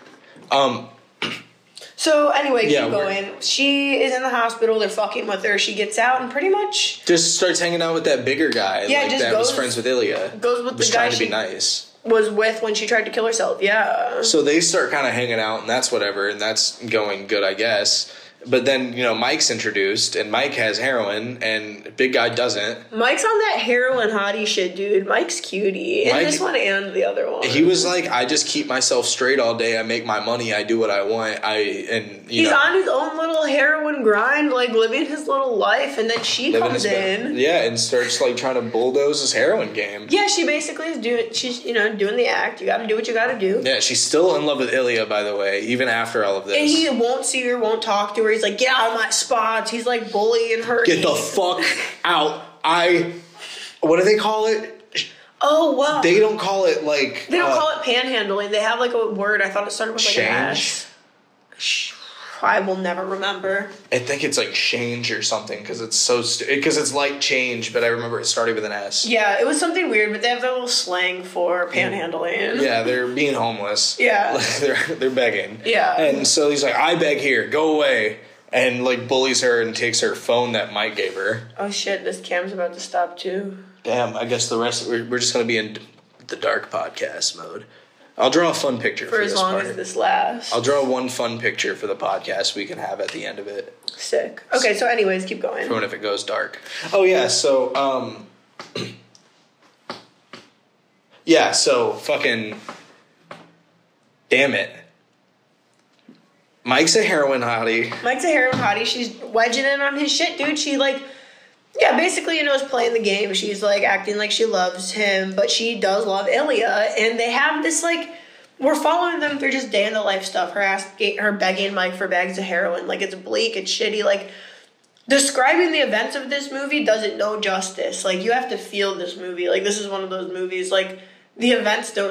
Um, So anyway, Yeah, keep we're- going. She is in the hospital. They're fucking with her. She gets out and pretty much just starts hanging out with that bigger guy. Yeah, like, just that was goes- friends with Ilya. goes with was the guy trying to be she- nice. was with when she tried to kill herself. Yeah. So they start kind of hanging out, and that's whatever, and that's going good, I guess. But then, you know, Mike's introduced, and Mike has heroin, and big guy doesn't. Mike's on that heroin hottie shit, dude. Mike's cutie. In Mike- this one and the other one. He was like, I just keep myself straight all day. I make my money. I do what I want. I and you He's know, on his own little heroin grind, like living his little life, and then she living comes his best- in. yeah, and starts like trying to bulldoze his heroin game. Yeah, she basically is doing. She's you know doing the act. You got to do what you got to do. Yeah, she's still in love with Ilya, by the way, even after all of this. And he won't see her, won't talk to her. He's like, get out of my spots. He's like bullying her. Get the fuck out. I. What do they call it? Oh wow. They don't call it like. They don't uh, call it panhandling. They have like a word. I thought it started with like an Change? S. Sh- I will never remember. I think it's like change or something because it's so because it's like change, but I remember it started with an S. Yeah, it was something weird, but they have their little slang for panhandling. Yeah, they're being homeless. Yeah. Like, they're they're begging. Yeah. And so he's like, I beg here, go away, and like bullies her and takes her phone that Mike gave her. Oh shit, this cam's about to stop too. Damn, I guess the rest we're we're just gonna be in the dark podcast mode. I'll draw a fun picture for, For as this long part. as this lasts. I'll draw one fun picture for the podcast we can have at the end of it. Sick. Okay, so anyways, keep going. For when if it goes dark. Oh yeah, so um yeah, so fucking damn it. Mike's a heroin hottie. Mike's a heroin hottie. She's wedging in on his shit, dude. She like, yeah, basically, you know, is playing the game. She's like acting like she loves him, but she does love Ilya, and they have this like, we're following them through just day in the life stuff. Her asking, her begging Mike for bags of heroin. Like it's bleak, it's shitty. Like describing the events of this movie doesn't no justice. Like you have to feel this movie. Like this is one of those movies. Like the events don't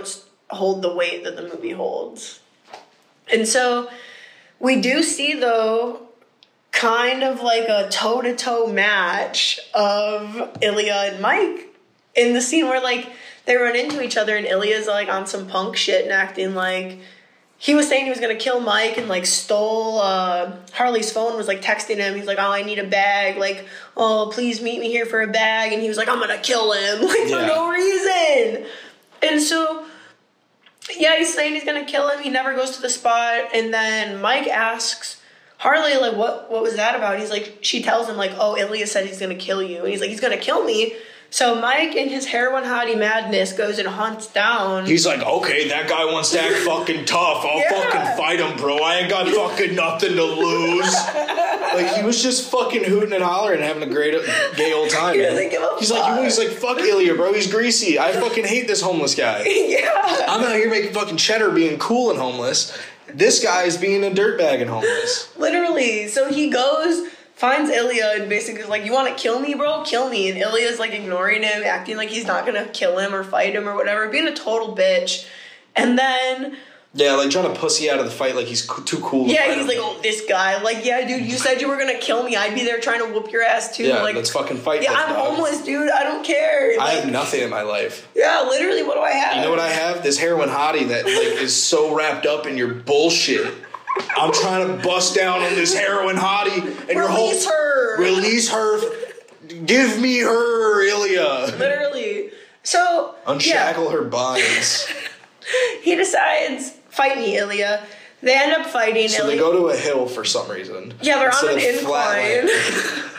hold the weight that the movie holds. And so we do see, though, kind of like a toe-to-toe match of Ilya and Mike in the scene where, like, they run into each other and Ilya's, like, on some punk shit and acting like he was saying he was going to kill Mike and, like, stole uh, Harley's phone, was, like, texting him. He's like, oh, I need a bag. Like, oh, please meet me here for a bag. And he was like, I'm going to kill him, like, yeah. for no reason. And so, yeah, he's saying he's going to kill him. He never goes to the spot. And then Mike asks Harley, like, what, what was that about? He's like, she tells him, like, oh, Ilya said he's going to kill you. And he's like, he's going to kill me. So Mike, in his heroin hottie madness, goes and hunts down. He's like, okay, that guy wants to act fucking tough. I'll yeah. fucking fight him, bro. I ain't got fucking nothing to lose. Like, he was just fucking hooting and hollering and having a great, gay old time. He doesn't give a he's fuck. like, he's like, fuck Ilya, bro. He's greasy. I fucking hate this homeless guy. Yeah. I'm out here making fucking cheddar, being cool and homeless. This guy's being a dirtbag and homeless. Literally. So he goes, finds Ilya, and basically is like, you want to kill me, bro? Kill me. And Ilya's, like, ignoring him, acting like he's not going to kill him or fight him or whatever, being a total bitch. And then... Yeah, like, trying to pussy out of the fight like he's co- too cool to Yeah, fight he's him. like, oh, this guy. Like, yeah, dude, you said you were going to kill me. I'd be there trying to whoop your ass, too. Yeah, like, let's fucking fight. Yeah, this I'm dog. homeless, dude. I don't care. I Like, have nothing in my life. Yeah, literally, what do I have? You know what I have? This heroin hottie that, like, is so wrapped up in your bullshit. I'm trying to bust down on this heroin hottie. And your whole, Release her. Release her. Give me her, Ilya. Literally. So, Unshackle yeah. her binds. He decides, fight me, Ilya. They end up fighting. So Ilya. they go to a hill for some reason. Yeah, they're on an of flat incline. land.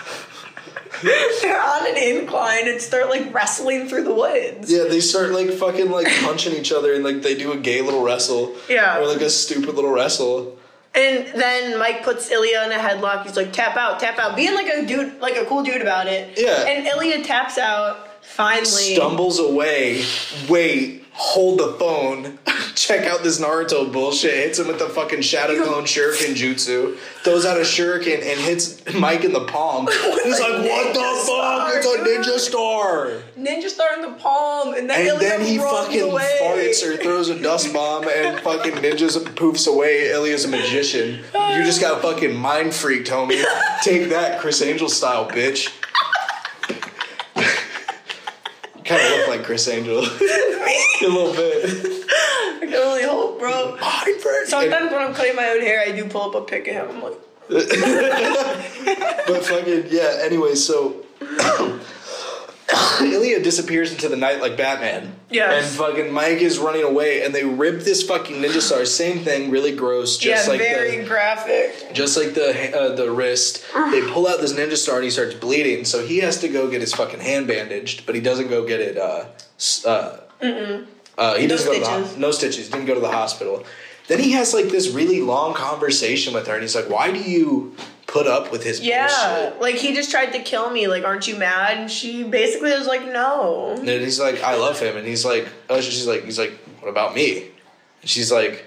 They're on an incline and start, like, wrestling through the woods. Yeah, they start, like, fucking, like, punching each other and, like, they do a gay little wrestle. Yeah. Or, like, a stupid little wrestle. And then Mike puts Ilya in a headlock. He's like, tap out, tap out. Being, like, a dude, like, a cool dude about it. Yeah. And Ilya taps out, finally. Stumbles away. Wait. Hold the phone. Check out this Naruto bullshit. Hits him with the fucking Shadow Clone Shuriken Jutsu. Throws out a Shuriken and hits Mike in the palm. He's like, what the fuck? It's a ninja star. Ninja star in the palm. And then, and Ilya then he runs fucking away. farts or throws a dust bomb and fucking ninjas poofs away. Ilya's a magician. You just got fucking mind freaked, homie. Take that, Chris Angel style, bitch. Kind of look like Chris Angel. A little bit. I can only hope, bro. Sometimes when I'm cutting my own hair, I do pull up a pic of him. I'm like... But fucking, yeah, anyway, so... Ilya disappears into the night like Batman. Yes. And fucking Mike is running away, and they rip this fucking ninja star. Same thing, really gross. Just yeah, like very the, graphic. Just like the uh, the wrist. They pull out this ninja star, and he starts bleeding. So he has to go get his fucking hand bandaged, but he doesn't go get it. Uh, uh, Mm-mm. uh, he no doesn't stitches. go to the no stitches. Didn't go to the hospital. Then he has like this really long conversation with her, and he's like, "Why do you put up with his yeah, bullshit?" like he just tried to kill me. Like, aren't you mad? And she basically was like, no. And he's like, I love him. And he's like, oh, she's like, he's like, what about me? And she's like,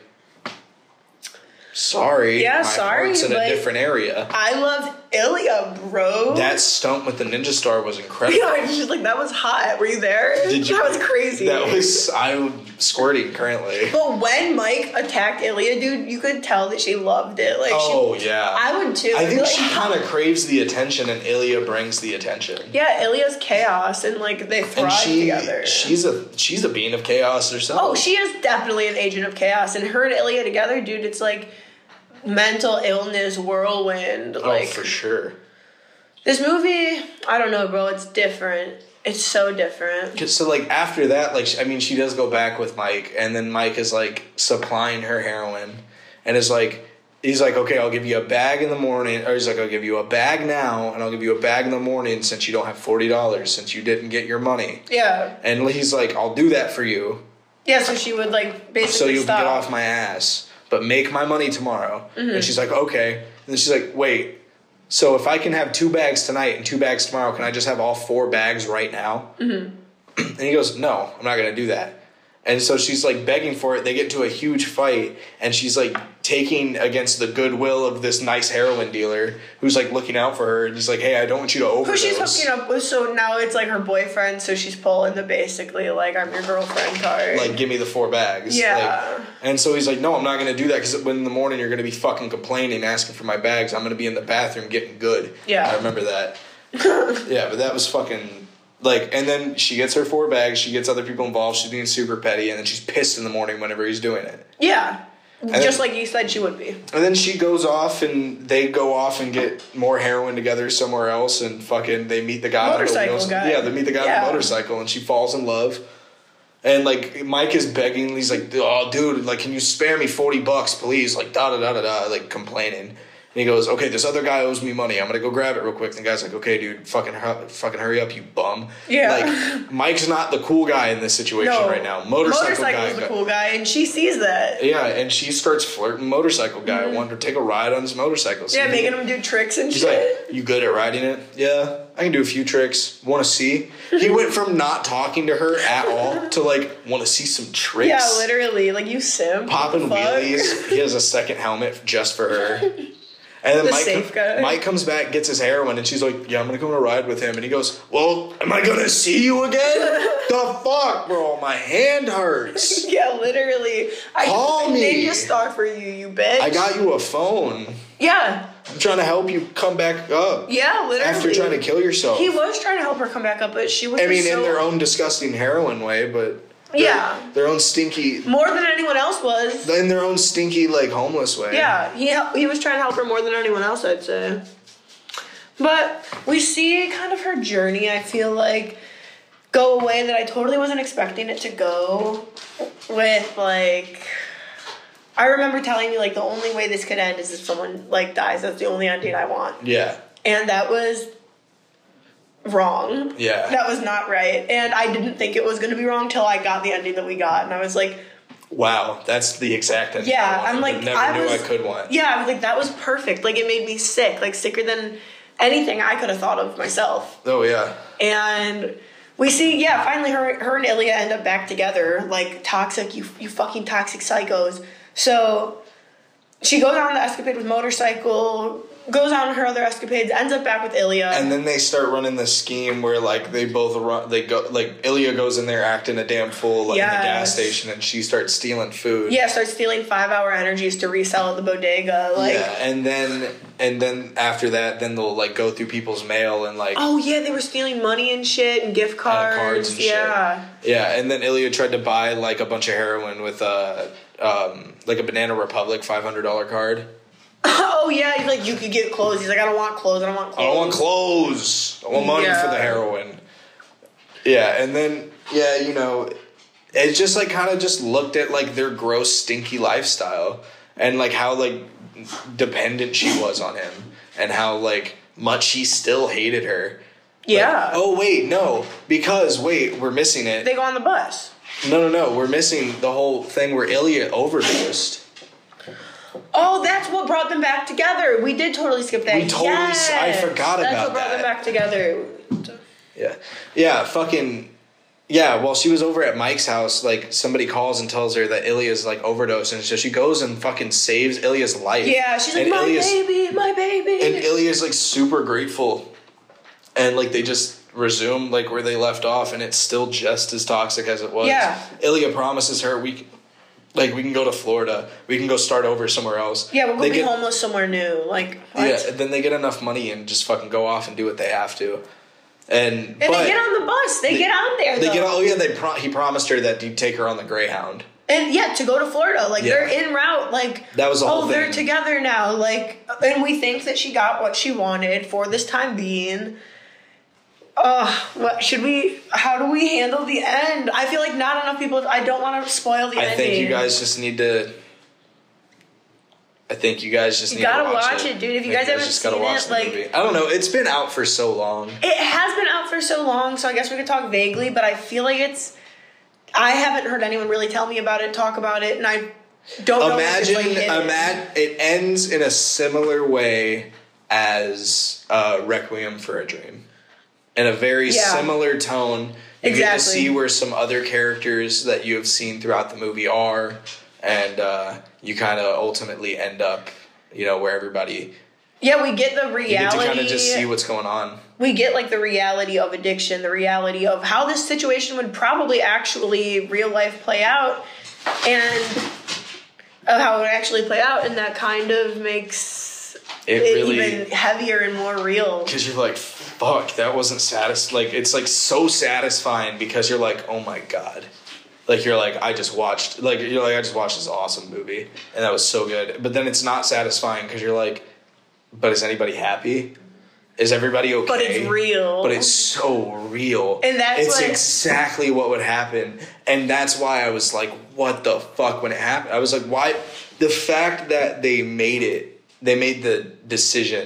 sorry. Yeah, my sorry, heart's in a but different area. I love Ilya, bro. That stunt with the ninja star was incredible. Yeah, she's like, that was hot. Were you there? Did you? That was crazy. That was, I'm squirting currently. But when Mike attacked Ilya, dude, you could tell that she loved it. Like, oh, she, yeah. I would too. I think like, she kind of craves the attention, and Ilya brings the attention. Yeah, Ilya's chaos, and like they thrive and she, together. She's a she's a being of chaos herself. Oh, she is definitely an agent of chaos, and her and Ilya together, dude, it's like mental illness whirlwind. Oh, like, for sure. This movie, I don't know, bro. It's different. It's so different. So, like, after that, like, I mean, she does go back with Mike, and then Mike is, like, supplying her heroin, and is like, he's like, okay, I'll give you a bag in the morning, or he's like, I'll give you a bag now, and I'll give you a bag in the morning since you don't have forty dollars, since you didn't get your money. Yeah. And he's like, I'll do that for you. Yeah, so she would, like, basically So you stop. can get off my ass, but make my money tomorrow. Mm-hmm. And she's like, okay. And then she's like, wait. So if I can have two bags tonight and two bags tomorrow, can I just have all four bags right now? Mm-hmm. And he goes, no, I'm not going to do that. And so she's like begging for it. They get into a huge fight, and she's like taking against the goodwill of this nice heroin dealer who's like looking out for her, and he's like, hey, I don't want you to overdose. Who she's hooking up with, so now it's like her boyfriend, so she's pulling the basically like, I'm your girlfriend card. Like, give me the four bags. Yeah. Like, and so he's like, no, I'm not going to do that, because when in the morning you're going to be fucking complaining, asking for my bags, I'm going to be in the bathroom getting good. Yeah. I remember that. Yeah, but that was fucking, like, and then she gets her four bags, she gets other people involved, she's being super petty, and then she's pissed in the morning whenever he's doing it. Yeah. And Just then, like you said she would be. And then she goes off, and they go off and get more heroin together somewhere else, and fucking they meet the guy. Motorcycle on the, guy. Yeah, they meet the guy yeah. on the motorcycle, and she falls in love. And like Mike is begging, he's like, "Oh, dude, like, can you spare me forty bucks, please?" Like, da da da da da, like complaining. And he goes, okay, this other guy owes me money. I'm going to go grab it real quick. And the guy's like, okay, dude, fucking hu- fucking hurry up, you bum. Yeah. Like, Mike's not the cool guy in this situation No. right now. Motorcycle Motorcycle's guy. the cool guy, and she sees that. Yeah, and she starts flirting motorcycle guy. Mm-hmm. Wanting to take a ride on his motorcycle. So Yeah, he, making him do tricks and he's shit. like, you good at riding it? Yeah, I can do a few tricks. Want to see? He went from not talking to her at all to, like, want to see some tricks. Yeah, literally. Like, you simp. Popping Fuck. wheelies. He has a second helmet just for her. And then The Mike, safe guy. Mike comes back, gets his heroin, and she's like, yeah, I'm going to go on a ride with him. And he goes, well, am I going to see you again? The fuck, bro? My hand hurts. Yeah, literally. I Call me. named a star for you, you bitch. I got you a phone. Yeah. I'm trying to help you come back up. Yeah, literally. After trying to kill yourself. He was trying to help her come back up, but she was I mean, just so... in their own disgusting heroin way, but... their- Yeah. Their own stinky... More than anyone else was. In their own stinky, like, homeless way. Yeah, he hel- he was trying to help her more than anyone else, I'd say. But we see kind of her journey, I feel like, go a way that I totally wasn't expecting it to go. With, like... I remember telling you, like, the only way this could end is if someone, like, dies. That's the only ending I want. Yeah. And that was... wrong. Yeah. That was not right. And I didn't think it was going to be wrong till I got the ending that we got. And I was like... Wow, that's the exact ending Yeah, I wanted, I'm like... but never I knew was, I could want. Yeah, I was like, that was perfect. Like, it made me sick. Like, sicker than anything I could have thought of myself. Oh, yeah. And we see, yeah, finally her her and Ilya end up back together. Like, toxic, you, you fucking toxic psychos. So... she goes on the escapade with motorcycle, goes on her other escapades, ends up back with Ilya. And then they start running this scheme where, like, they both run, they go, like, Ilya goes in there acting a damn fool, like, in the gas Yes. station, and she starts stealing food. Yeah, starts stealing five-hour energies to resell at the bodega. Like, yeah, and then, and then after that, then they'll, like, go through people's mail and, like... oh, yeah, they were stealing money and shit and gift cards. Uh, cards and yeah. shit. Yeah, and then Ilya tried to buy, like, a bunch of heroin with, uh, um, like, a Banana Republic five hundred dollars card. Oh, yeah, he's like, you could get clothes. He's like, I don't want clothes, I don't want I clothes. don't want clothes. I want money Yeah. for the heroin. Yeah, and then, yeah, you know, it just, like, kind of just looked at, like, their gross, stinky lifestyle. And, like, how, like, dependent she was on him. And how, like, much he still hated her. Yeah. Like, oh, wait, no. Because, wait, we're missing it. They go on the bus. No, no, no. We're missing the whole thing where Ilya overdosed. Oh, that's what brought them back together. We did totally skip that. We totally s- I Yes. forgot That's about what brought that. them back together. Yeah. Yeah, fucking... Yeah, while she was over at Mike's house, like, somebody calls and tells her that Ilya's, like, overdosing. So she goes and fucking saves Ilya's life. Yeah, she's like, And my Ilya's- baby, my baby. And Ilya's, like, super grateful. And, like, they just resume, like, where they left off, and it's still just as toxic as it was. Yeah. Ilya promises her, we can, like, we can go to Florida. We can go start over somewhere else. Yeah, we'll go They be get- homeless somewhere new. Like, what? Yeah, then they get enough money and just fucking go off and do what they have to. And, And but they get on the bus. They, they- get on there, They though. get, oh yeah, they pro- he promised her that he'd take her on the Greyhound. And yeah, to go to Florida. Like, Yeah. they're en route. Like, That was the whole oh, they're thing. together now. Like, and we think that she got what she wanted for this time being. Uh, what should we, how do we handle the end? I feel like not enough people, I don't want to spoil the I ending. think you guys just need to. I think you guys just You need gotta to watch, watch it, dude. If I you think guys haven't just gotta seen watch it, the like- movie. I don't know. It's been out for so long. It has been out for so long, so I guess we could talk vaguely, but I feel like it's, I haven't heard anyone really tell me about it, talk about it, and I don't know Imagine, if it's like hidden. imagine it ends in a similar way as uh, Requiem for a Dream, in a very Yeah. similar tone. You get to Exactly. see where some other characters that you have seen throughout the movie are, and uh, you kind of ultimately end up, you know, where everybody. Yeah, we get the reality. You get to kind of just see what's going on. We get like the reality of addiction, the reality of how this situation would probably actually real life play out, and of how it would actually play out, and that kind of makes it, it really, even heavier and more real. Because you're like, fuck, that wasn't satisfying. Like, it's like so satisfying because you're like, oh my god. Like, you're like, I just watched, like, you're like, I just watched this awesome movie, and that was so good. But then it's not satisfying because you're like, but is anybody happy? Is everybody okay? But it's real. But it's so real. And that's It's what, exactly what would happen. And that's why I was like, what the fuck when it happened? I was like, why? The fact that they made it, they made the decision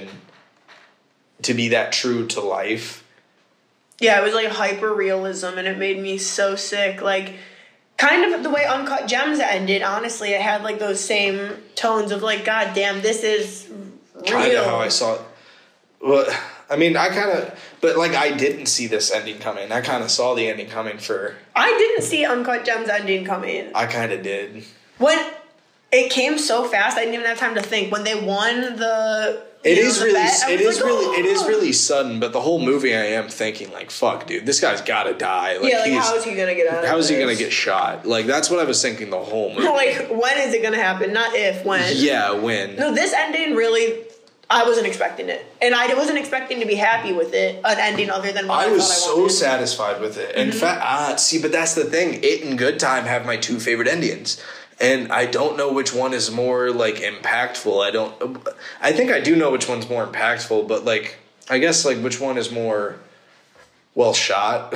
to be that true to life. Yeah, it was like hyper realism, and it made me so sick. Like, kind of the way Uncut Gems ended, honestly, it had like those same tones of like, god damn, this is Kind of how I saw it. Well, I mean, I kind of, but like, I didn't see this ending coming. I kind of saw the ending coming for. I didn't see Uncut Gems ending coming. I kind of did. When it came so fast, I didn't even have time to think. When they won the. It know, is the really, bet, it is like, really, oh. it is really sudden. But the whole movie, I am thinking like, "Fuck, dude, this guy's got to die." Like, yeah, like he's, how is he gonna get out? How of is he this? gonna get shot? Like, that's what I was thinking the whole movie. Like, when is it gonna happen? Not if, when. Yeah, when. No, this ending really. I wasn't expecting it, and I wasn't expecting to be happy with it. An ending other than what I, I was thought I so wanted. satisfied with it. In Mm-hmm. fact, ah, see, but that's the thing. It and Good Time have my two favorite endings. And I don't know which one is more, like, impactful. I don't... I think I do know which one's more impactful, but, like, I guess, like, which one is more well shot.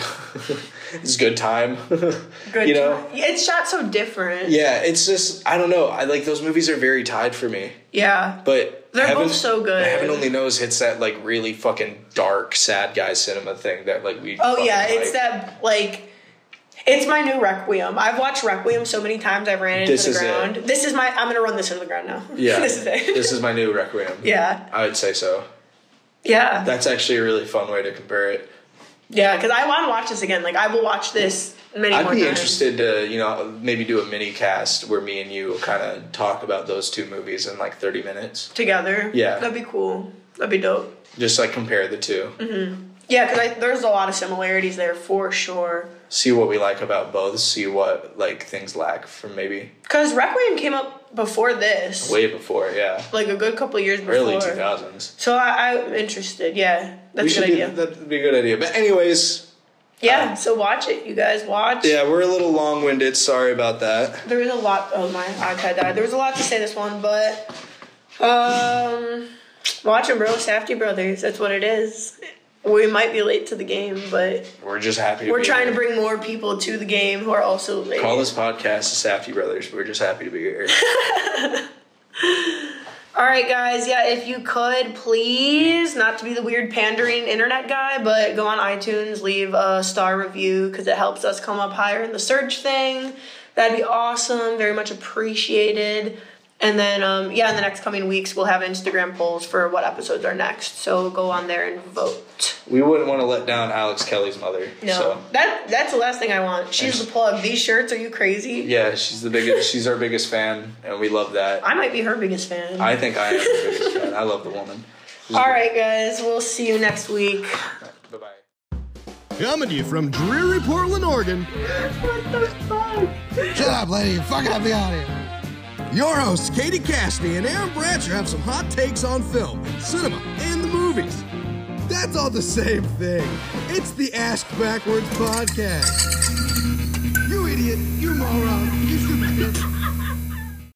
It's Good Time. Good you know? time. It's shot so different. Yeah, it's just... I don't know. I like, those movies are very tied for me. Yeah. But... They're Heaven, both so good. Heaven Only Knows hits that, like, really fucking dark, sad guy cinema thing that, like, we... Oh, yeah. like. It's that, like... It's my new Requiem. I've watched Requiem so many times I've ran into This the is ground. it. This is my... I'm going to run this into the ground now. Yeah. This is it. This is my new Requiem. Yeah. I would say so. Yeah. That's actually a really fun way to compare it. Yeah, because I want to watch this again. Like, I will watch this many I'd more be times. interested to, you know, maybe do a mini cast where me and you kind of talk about those two movies in like thirty minutes. Together. Yeah. That'd be cool. That'd be dope. Just like compare the two. Mm-hmm. Yeah, because there's a lot of similarities there for sure. See what we like about both. See what like things lack from maybe. Because Requiem came up before this. Way before, yeah. Like a good couple of years before. Early two thousands. So I, I'm interested. Yeah, that's we a good should idea. Do, that'd be a good idea. But anyways. Yeah, um, so watch it, you guys. Watch. Yeah, we're a little long-winded. Sorry about that. There was a lot. Oh, my iPad died. There was a lot to say this one, but um, watch them, bro. Safdie Brothers. That's what it is. We might be late to the game, but we're just happy. To we're be trying here. to bring more people to the game who are also late. Call this podcast the Safdie Brothers. We're just happy to be here. All right, guys. Yeah, if you could, please, not to be the weird pandering internet guy, but go on iTunes, leave a star review because it helps us come up higher in the search thing. That'd be awesome. Very much appreciated. And then, um, yeah, in the next coming weeks, we'll have Instagram polls for what episodes are next. So go on there and vote. We wouldn't want to let down Alex Kelly's mother. No, So. that that's the last thing I want. She's the plug. These shirts, are you crazy? Yeah, she's the biggest. She's our biggest fan, and we love that. I might be her biggest fan. I think I am the biggest fan. I love the woman. She's All great. right, guys. We'll see you next week. Bye bye. Coming to you from dreary Portland, Oregon, What the fuck? Shut up, lady. Fuck out the audience. your hosts Katie Cassidy and Aaron Bratcher have some hot takes on film, cinema, and the movies. That's all the same thing. It's the Ask Backwards Podcast.